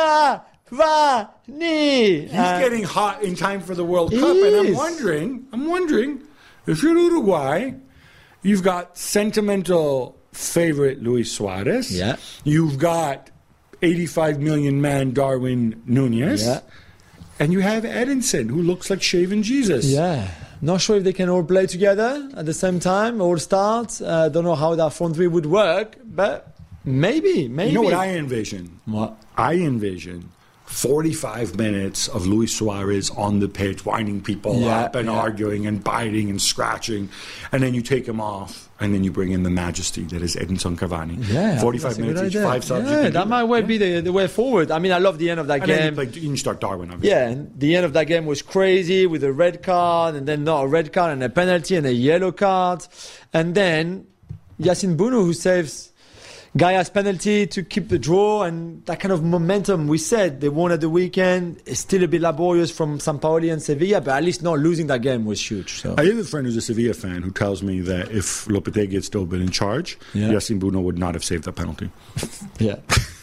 [SPEAKER 2] Cavani.
[SPEAKER 1] He's getting hot in time for the World Cup, and I'm wondering, if you're Uruguay, you've got sentimental favorite Luis Suarez.
[SPEAKER 2] Yeah.
[SPEAKER 1] You've got 85 million man Darwin Nunez.
[SPEAKER 2] Yeah.
[SPEAKER 1] And you have Edinson, who looks like shaven Jesus.
[SPEAKER 2] Yeah. Not sure if they can all play together at the same time, all start. Don't know how that front three would work, but maybe.
[SPEAKER 1] You know what I envision?
[SPEAKER 2] What?
[SPEAKER 1] I envision 45 minutes of Luis Suarez on the pitch, winding people up and arguing and biting and scratching. And then you take him off, and then you bring in the majesty that is Edinson Cavani.
[SPEAKER 2] Yeah,
[SPEAKER 1] 45 minutes each, 5 subs.
[SPEAKER 2] Yeah, that might well be the way forward. I mean, I love the end of that game.
[SPEAKER 1] Then you start Darwin, obviously.
[SPEAKER 2] Yeah, and the end of that game was crazy with a red card, and then not a red card, and a penalty, and a yellow card. And then Yassine Bounou, who saves Gaya's penalty to keep the draw, and that kind of momentum. We said they won at the weekend. It's still a bit laborious from Sampaoli and Sevilla, but at least not losing that game was huge. So.
[SPEAKER 1] I have a friend who's a Sevilla fan who tells me that if Lopetegui had still been in charge, Yassine Bounou would not have saved that penalty.
[SPEAKER 2] Yeah.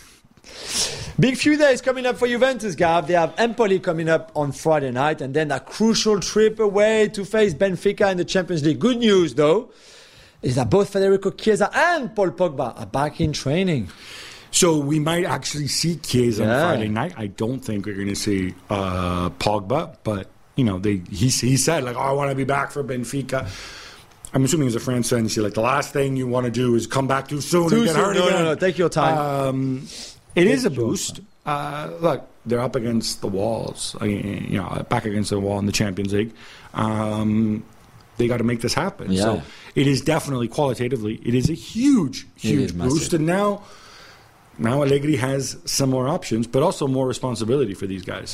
[SPEAKER 2] Big few days coming up for Juventus, Gav. They have Empoli coming up on Friday night, and then a crucial trip away to face Benfica in the Champions League. Good news, though, is that both Federico Chiesa and Paul Pogba are back in training.
[SPEAKER 1] So we might actually see Chiesa on Friday night. I don't think we're going to see Pogba, but he said I want to be back for Benfica. I'm assuming as a France fan, you see the last thing you want to do is come back too soon and get hurt again.
[SPEAKER 2] No, take your time.
[SPEAKER 1] It is a boost. Look, they're up against the walls. Back against the wall in the Champions League. They got to make this happen.
[SPEAKER 2] Yeah.
[SPEAKER 1] So it is definitely, qualitatively, it is a huge boost.
[SPEAKER 2] Massive.
[SPEAKER 1] And now Allegri has some more options, but also more responsibility for these guys.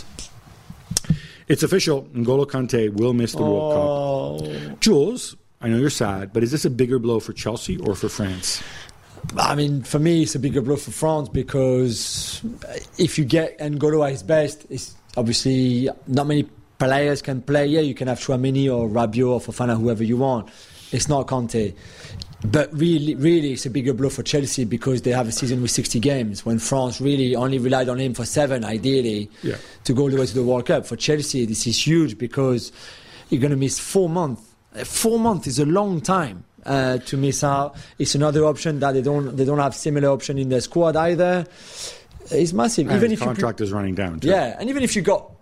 [SPEAKER 1] It's official. N'Golo Kante will miss the World Cup. Jules, I know you're sad, but is this a bigger blow for Chelsea or for France?
[SPEAKER 2] I mean, for me, it's a bigger blow for France because if you get N'Golo at his best, it's obviously not many players can play. Yeah, you can have Tchouaméni or Rabiot or Fofana, whoever you want. It's not Conte. But really, it's a bigger blow for Chelsea because they have a season with 60 games when France really only relied on him for 7, ideally, to go all the way to the World Cup. For Chelsea, this is huge because you're going to miss 4 months. 4 months is a long time to miss out. It's another option that they don't have similar option in their squad either. It's massive.
[SPEAKER 1] And even if contract is running down too.
[SPEAKER 2] Yeah, and even if you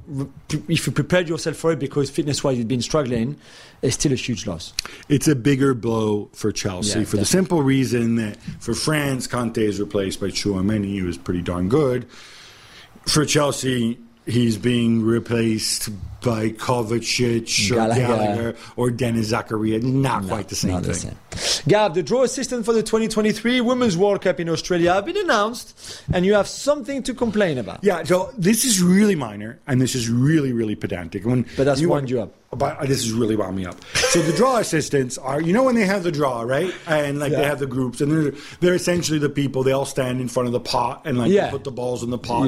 [SPEAKER 2] prepared yourself for it because fitness-wise you've been struggling, it's still a huge loss.
[SPEAKER 1] It's a bigger blow for Chelsea for the simple reason that for France, Conte is replaced by Tchouaméni, who is pretty darn good. For Chelsea, he's being replaced by Kovacic or Gallagher or Denis Zakaria. Not quite the same thing.
[SPEAKER 2] Gav, the draw assistant for the 2023 Women's World Cup in Australia have been announced, and you have something to complain about.
[SPEAKER 1] Yeah, so this is really minor, and this is really, really pedantic.
[SPEAKER 2] But that's wound you up.
[SPEAKER 1] This has really wound me up. So the draw assistants are, when they have the draw, right? And they have the groups, and they're essentially the people, they all stand in front of the pot, and they put the balls in the pot.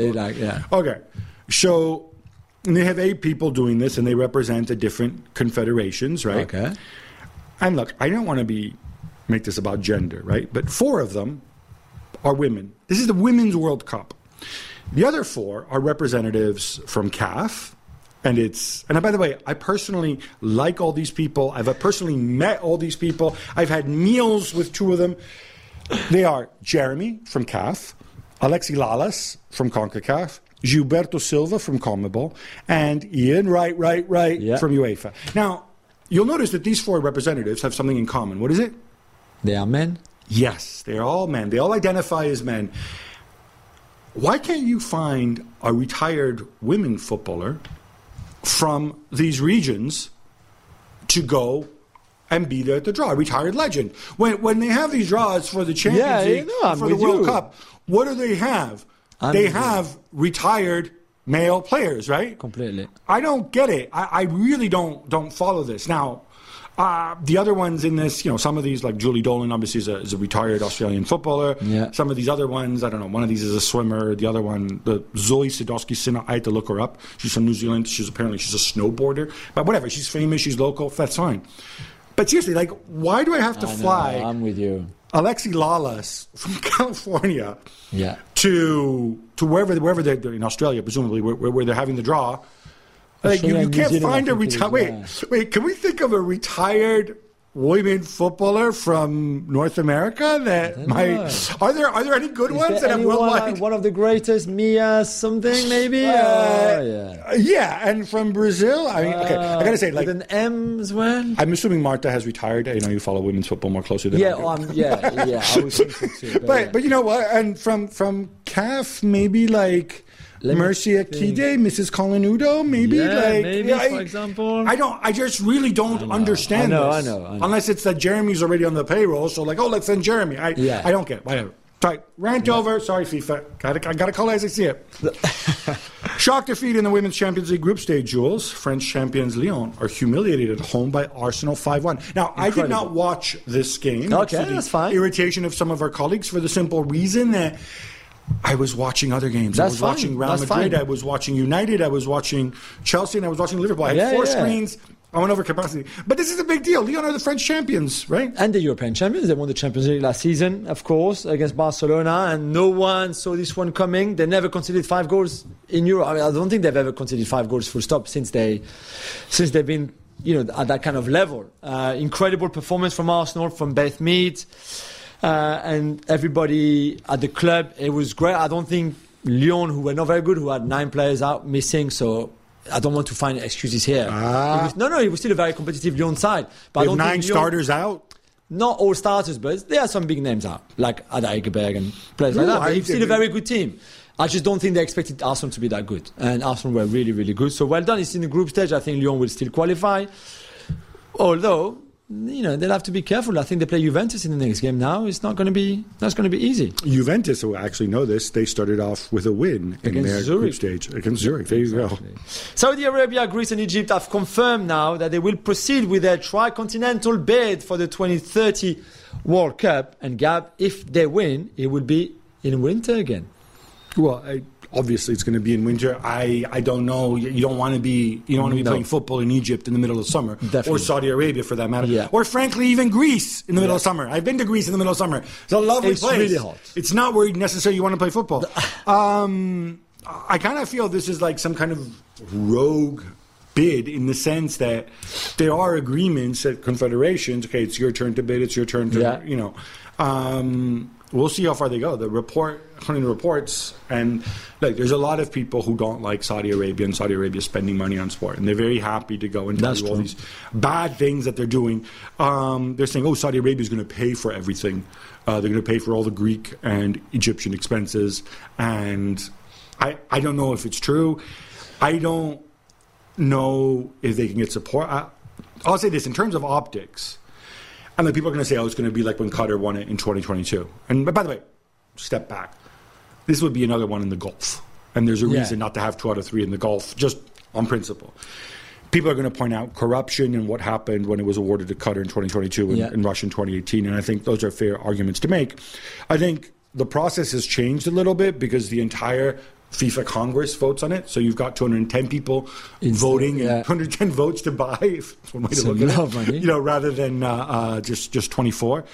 [SPEAKER 1] Okay. So they have 8 people doing this, and they represent the different confederations, right?
[SPEAKER 2] Okay.
[SPEAKER 1] And look, I don't want to make this about gender, right? But 4 of them are women. This is the Women's World Cup. The other 4 are representatives from CAF. And by the way, I personally like all these people. I've personally met all these people. I've had meals with 2 of them. They are Jeremy from CAF, Alexi Lalas from CONCACAF, Gilberto Silva from CONMEBOL, and Ian Wright from UEFA. Now, you'll notice that these 4 representatives have something in common. What is it?
[SPEAKER 2] They are men?
[SPEAKER 1] Yes, they're all men. They all identify as men. Why can't you find a retired women footballer from these regions to go and be there at the draw? A retired legend. When they have these draws for the Champions League, for the World Cup, what do they have? They have retired male players, right?
[SPEAKER 2] Completely.
[SPEAKER 1] I don't get it. I really don't follow this. Now, The other ones in this, some of these, like Julie Dolan, obviously is a retired Australian footballer.
[SPEAKER 2] Yeah.
[SPEAKER 1] Some of these other ones, I don't know. One of these is a swimmer. The other one, the Zoe Sadowski-Synnott, I had to look her up. She's from New Zealand. She's a snowboarder. But whatever, she's famous. She's local. That's fine. But seriously, like, why do I have to fly?
[SPEAKER 2] I'm with you.
[SPEAKER 1] Alexi Lalas from California
[SPEAKER 2] Yeah.
[SPEAKER 1] to wherever they're in Australia, presumably, where they're having the draw. Like, you can't find a retired. Wait, can we think of a retired women footballer from North America that might? Are there any good ones that have worldwide?
[SPEAKER 2] One of the greatest, Mia something maybe.
[SPEAKER 1] Yeah, and from Brazil. I mean, okay, I gotta say, like
[SPEAKER 2] with an M as well.
[SPEAKER 1] I'm assuming Marta has retired. You follow women's football more closely than I do.
[SPEAKER 2] I was thinking too.
[SPEAKER 1] But you know what? And from CAF, maybe like. Mercia Kide, Mrs. Colinudo, maybe
[SPEAKER 2] for example.
[SPEAKER 1] I just really don't understand this.
[SPEAKER 2] I know.
[SPEAKER 1] Unless it's that Jeremy's already on the payroll, so like, let's send Jeremy. I don't get it. Whatever. Sorry, rant over. Sorry, FIFA. I gotta call it as I see it. Shock defeat in the Women's Champions League group stage, Jules. French champions Lyon are humiliated at home by Arsenal 5-1. Now, I did not watch this game.
[SPEAKER 2] Okay, that's fine.
[SPEAKER 1] Irritation of some of our colleagues for the simple reason that I was watching other games. I was watching Real Madrid. I was watching United. I was watching Chelsea, and I was watching Liverpool. I had four screens. I went over capacity. But this is a big deal. Lyon are the French champions, right?
[SPEAKER 2] And the European champions. They won the Champions League last season, of course, against Barcelona, and no one saw this one coming. They never conceded 5 goals in Europe. I mean, I don't think they've ever conceded 5 goals full stop since they've been, at that kind of level. Incredible performance from Arsenal, from Beth Mead. And everybody at the club, it was great. I don't think Lyon, who were not very good, who had 9 players out missing, so I don't want to find excuses here. It was still a very competitive Lyon side. But I don't
[SPEAKER 1] 9
[SPEAKER 2] think
[SPEAKER 1] starters out?
[SPEAKER 2] Not all starters, but there are some big names out, like Ada Egerberg and players like that. But it's still a very good team. I just don't think they expected Arsenal to be that good. And Arsenal were really, really good. So well done. It's in the group stage. I think Lyon will still qualify. Although, they'll have to be careful. I think they play Juventus in the next game now. That's going to be easy.
[SPEAKER 1] Juventus, who actually know this, they started off with a win in their group stage against Zurich. There you go.
[SPEAKER 2] Saudi Arabia, Greece and Egypt have confirmed now that they will proceed with their tri-continental bid for the 2030 World Cup. And Gab, if they win, it will be in winter again.
[SPEAKER 1] Well, obviously, it's going to be in winter. I don't know. You don't want to be playing football in Egypt in the middle of summer, or Saudi Arabia for that matter, or frankly even Greece in the middle of summer. I've been to Greece in the middle of summer. It's a lovely place.
[SPEAKER 2] It's really hot.
[SPEAKER 1] It's not where necessarily you want to play football. I kind of feel this is like some kind of rogue bid in the sense that there are agreements at confederations. Okay, it's your turn to bid. It's your turn to we'll see how far they go. According to reports, and there's a lot of people who don't like Saudi Arabia and Saudi Arabia spending money on sport, and they're very happy to go and tell you all these bad things that they're doing. They're saying, Saudi Arabia is going to pay for everything. They're going to pay for all the Greek and Egyptian expenses, and I don't know if it's true. I don't know if they can get support. I'll say this, in terms of optics, and people are going to say, it's going to be like when Qatar won it in 2022. But by the way, step back. This would be another one in the Gulf. And there's a reason not to have 2 out of 3 in the Gulf, just on principle. People are going to point out corruption and what happened when it was awarded to Qatar in 2022 and Russia in 2018. And I think those are fair arguments to make. I think the process has changed a little bit because the entire FIFA Congress votes on it, so you've got 210 people voting and 210 votes to buy. That's one way to look at it. Rather than just 24.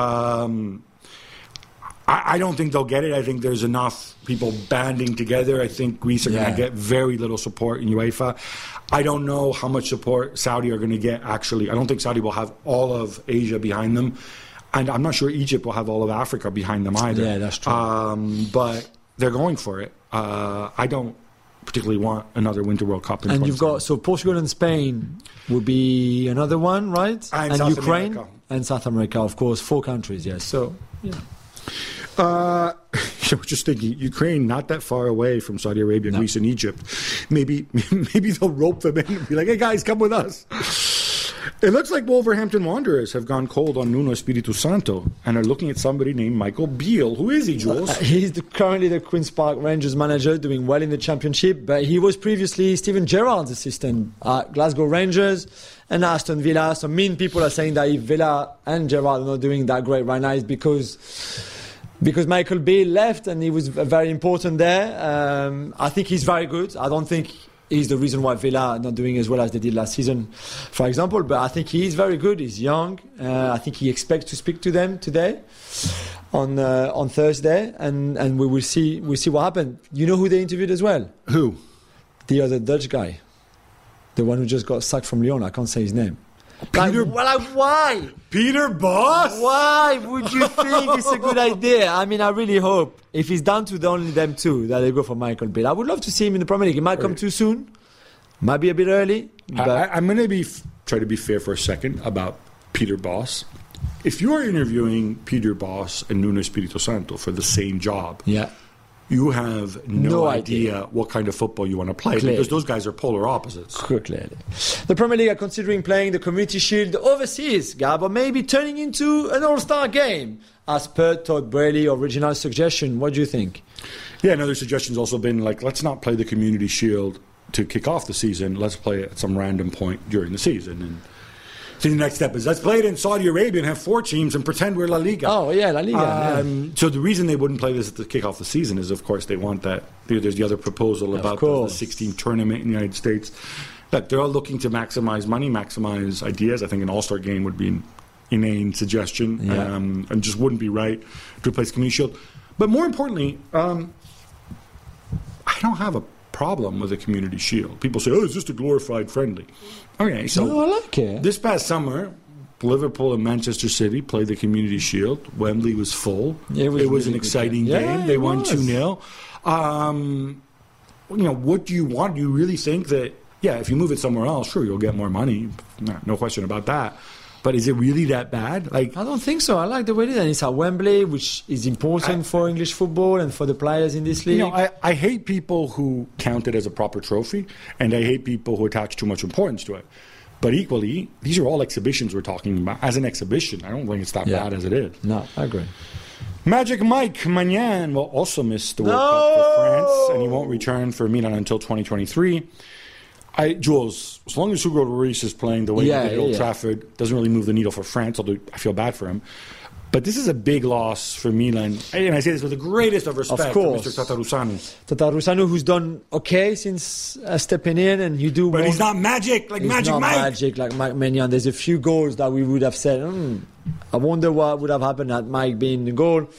[SPEAKER 1] I don't think they'll get it. I think there's enough people banding together. I think Greece are going to get very little support in UEFA. I don't know how much support Saudi are going to get. Actually, I don't think Saudi will have all of Asia behind them, and I'm not sure Egypt will have all of Africa behind them either.
[SPEAKER 2] Yeah, that's true.
[SPEAKER 1] But they're going for it. I don't particularly want another Winter World Cup.
[SPEAKER 2] And you've got Portugal and Spain will be another one, right?
[SPEAKER 1] And
[SPEAKER 2] Ukraine
[SPEAKER 1] America.
[SPEAKER 2] And South America, of course, 4 countries. Yes. So
[SPEAKER 1] just thinking, Ukraine not that far away from Saudi Arabia, Greece, and Egypt. Maybe they'll rope them in and be like, "Hey guys, come with us." It looks like Wolverhampton Wanderers have gone cold on Nuno Espirito Santo and are looking at somebody named Michael Beale. Who is he, Jules?
[SPEAKER 2] He's currently the Queen's Park Rangers manager, doing well in the Championship, but he was previously Steven Gerrard's assistant at Glasgow Rangers and Aston Villa. So people are saying that if Villa and Gerrard are not doing that great right now, it's because Michael Beale left and he was very important there. I think he's very good. I don't think he's the reason why Villa are not doing as well as they did last season, for example. But I think he is very good. He's young. I think he expects to speak to them today on Thursday, and we will see what happens. You know who they interviewed as well?
[SPEAKER 1] Who?
[SPEAKER 2] The other Dutch guy, the one who just got sacked from Lyon. I can't say his name. Why?
[SPEAKER 1] Peter Bosz?
[SPEAKER 2] Why would you think it's a good idea? I mean, I really hope if it's down to only them two that they go for Michael Beale. I would love to see him in the Premier League. It might come too soon, might be a bit early. But
[SPEAKER 1] I'm going to try to be fair for a second about Peter Bosz. If you are interviewing Peter Bosz and Nuno Espirito Santo for the same job, you have no idea what kind of football you want to play, because those guys are polar opposites.
[SPEAKER 2] Clearly. The Premier League are considering playing the Community Shield overseas, Gab, or maybe turning into an all-star game, as per Todd Braley's original suggestion. What do you think?
[SPEAKER 1] Yeah, another suggestion's also been like, let's not play the Community Shield to kick off the season. Let's play it at some random point during the season. And so the next step is let's play it in Saudi Arabia and have 4 teams and pretend we're La Liga.
[SPEAKER 2] Oh, yeah, La Liga.
[SPEAKER 1] So the reason they wouldn't play this at the kickoff the season is, of course, they want that. There's the other proposal about the 16th tournament in the United States. Look, they're all looking to maximize money, maximize ideas. I think an all-star game would be an inane suggestion and just wouldn't be right to replace Community Shield. But more importantly, I don't have a problem with the Community Shield. People say, it's just a glorified friendly. Okay, so
[SPEAKER 2] I like it.
[SPEAKER 1] This past summer, Liverpool and Manchester City played the Community Shield. Wembley was full. It was really an exciting game. They won 2-0. What do you want? Do you really think that, if you move it somewhere else, sure, you'll get more money. No question about that. But is it really that bad?
[SPEAKER 2] I don't think so. I like the way it is. And it's at Wembley, which is important for English football and for the players in this league.
[SPEAKER 1] I hate people who count it as a proper trophy, and I hate people who attach too much importance to it. But equally, these are all exhibitions we're talking about. As an exhibition, I don't think it's that bad as it is.
[SPEAKER 2] No, I agree.
[SPEAKER 1] Magic Mike Maignan will also miss the World Cup for France, and he won't return for Milan until 2023. Jules, as long as Hugo Lloris is playing the way he did at Old Trafford, doesn't really move the needle for France, although I feel bad for him. But this is a big loss for Milan. And I say this with the greatest of respect for Mr. Tatarusanu.
[SPEAKER 2] Tatarusanu, who's done okay since stepping in, and
[SPEAKER 1] But he's not magic like Magic Mike.
[SPEAKER 2] He's not magic like Mike Maignan. There's a few goals that we would have said, I wonder what would have happened had Mike been the goal.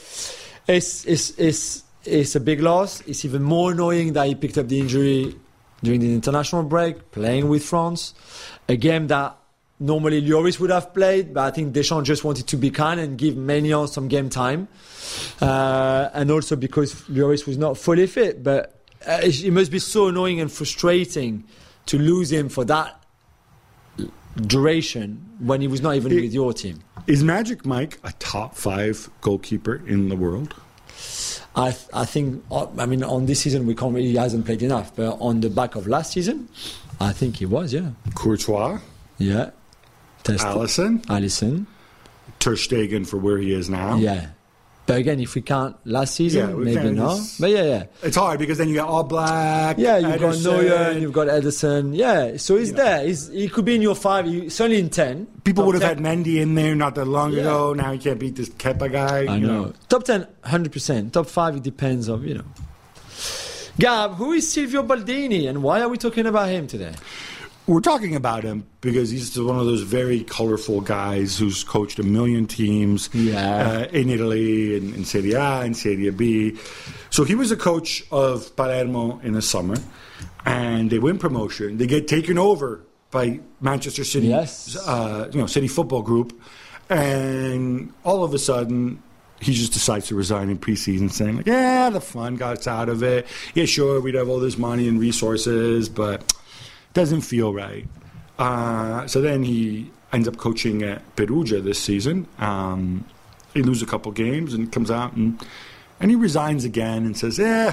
[SPEAKER 2] It's a big loss. It's even more annoying that he picked up the injury during the international break, playing with France. A game that normally Lloris would have played, but I think Deschamps just wanted to be kind and give Maignan some game time. And also because Lloris was not fully fit. But it must be so annoying and frustrating to lose him for that duration when he was not even with your team.
[SPEAKER 1] Is Magic Mike a top 5 goalkeeper in the world?
[SPEAKER 2] I think, on this season he hasn't played enough, but on the back of last season, I think he was,
[SPEAKER 1] Courtois?
[SPEAKER 2] Yeah.
[SPEAKER 1] Alisson? Ter Stegen for where he is now?
[SPEAKER 2] Yeah. But again, if we can't last season, maybe not. But
[SPEAKER 1] it's hard because then you got Oblak.
[SPEAKER 2] Yeah, you've got Neuer, you've got Ederson. Yeah, so he's there. He could be in your 5, certainly in 10.
[SPEAKER 1] People would have had Mendy in there not that long ago. Now he can't beat this Kepa guy.
[SPEAKER 2] I know. Top 10, 100%. Top 5, it depends on, Gab, who is Silvio Baldini and why are we talking about him today?
[SPEAKER 1] We're talking about him because he's one of those very colorful guys who's coached a million teams in Italy, in Serie A, in Serie B. So he was a coach of Palermo in the summer, and they win promotion. They get taken over by Manchester City, City Football Group, and all of a sudden he just decides to resign in preseason, saying the fun got out of it. Yeah, sure, we'd have all this money and resources, but doesn't feel right. So then he ends up coaching at Perugia this season. He loses a couple games and comes out and he resigns again and says, I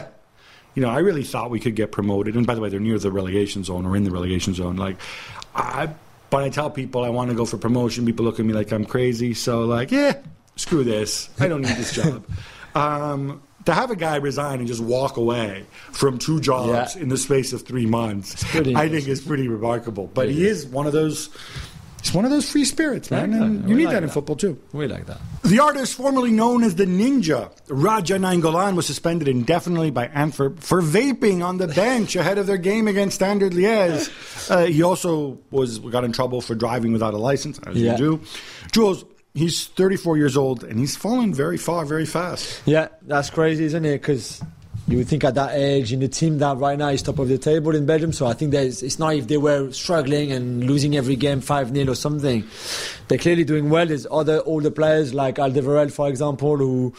[SPEAKER 1] really thought we could get promoted. And by the way, they're near the relegation zone or in the relegation zone. But I tell people I want to go for promotion. People look at me like I'm crazy. So, like, screw this. I don't need this job. To have a guy resign and just walk away from 2 jobs in the space of 3 months, I think is pretty remarkable. But he is one of those... He's one of those free spirits, man, and you need that in football, too.
[SPEAKER 2] We like that.
[SPEAKER 1] The artist formerly known as the Ninja, Raja Nainggolan, was suspended indefinitely by Antwerp for vaping on the bench ahead of their game against Standard Liège. He also got in trouble for driving without a license, as you do. Jules, he's 34 years old, and he's fallen very far, very fast.
[SPEAKER 2] Yeah, that's crazy, isn't it? Because you would think at that age, in the team that right now is top of the table in Belgium, so I think it's not if they were struggling and losing every game 5-0 or something. They're clearly doing well. There's other older players like Alderweireld, for example,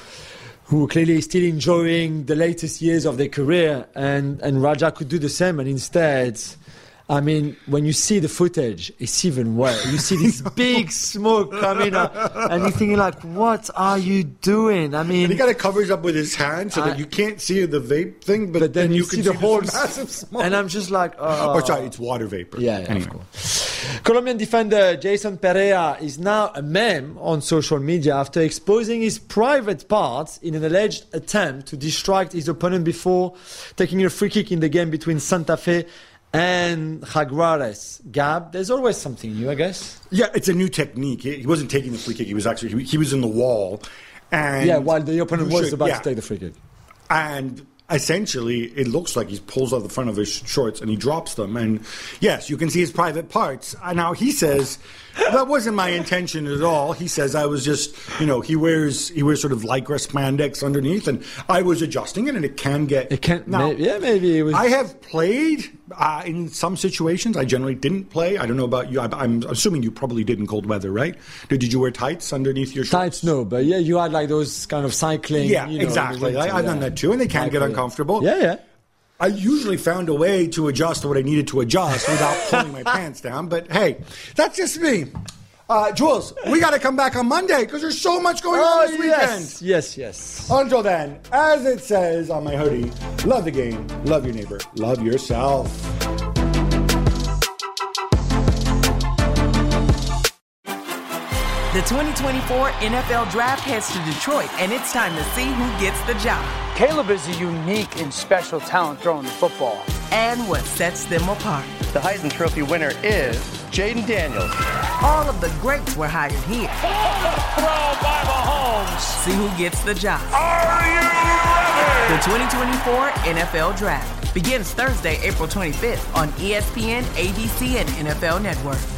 [SPEAKER 2] who clearly still enjoying the latest years of their career, and Raja could do the same, and instead... I mean, when you see the footage, it's even worse. You see this big smoke coming up, and you're thinking, like, what are you doing? I mean...
[SPEAKER 1] And he kind of covers up with his hand so that you can't see the vape thing, but then you can see the whole massive smoke.
[SPEAKER 2] And I'm just like...
[SPEAKER 1] Oh, sorry, it's water vapor.
[SPEAKER 2] Yeah, anyway. Of course. Colombian defender Jason Perea is now a meme on social media after exposing his private parts in an alleged attempt to distract his opponent before taking a free kick in the game between Santa Fe and Jaguares. Gab, there's always something new, I guess.
[SPEAKER 1] Yeah, it's a new technique. He wasn't taking the free kick. He was actually he was in the wall, and
[SPEAKER 2] while the opponent was about to take the free kick,
[SPEAKER 1] and essentially it looks like he pulls out the front of his shorts and he drops them. And yes, you can see his private parts. Now he says that wasn't my intention at all. He says I was just, he wears sort of lycra spandex underneath, and I was adjusting it, and it can get.
[SPEAKER 2] It can. Now, maybe it was.
[SPEAKER 1] I have played in some situations. I generally didn't play. I don't know about you. I'm assuming you probably did in cold weather, right? Did you wear tights underneath your shorts?
[SPEAKER 2] Tights, no, but you had like those kind of cycling.
[SPEAKER 1] Yeah, exactly. I've done that too, and they can get uncomfortable.
[SPEAKER 2] Yeah.
[SPEAKER 1] I usually found a way to adjust what I needed to adjust without pulling my pants down. But hey, that's just me. Jules, we got to come back on Monday because there's so much going on this weekend.
[SPEAKER 2] Yes.
[SPEAKER 1] Until then, as it says on my hoodie, love the game, love your neighbor, love yourself.
[SPEAKER 4] The 2024 NFL Draft heads to Detroit, and it's time to see who gets the job.
[SPEAKER 5] Caleb is a unique and special talent throwing the football.
[SPEAKER 4] And what sets them apart.
[SPEAKER 6] The Heisman Trophy winner is Jaden Daniels.
[SPEAKER 4] All of the greats were hired here.
[SPEAKER 7] Throw by Mahomes.
[SPEAKER 4] See who gets the job.
[SPEAKER 7] Are you ready?
[SPEAKER 4] The 2024 NFL Draft begins Thursday, April 25th on ESPN, ABC, and NFL Network.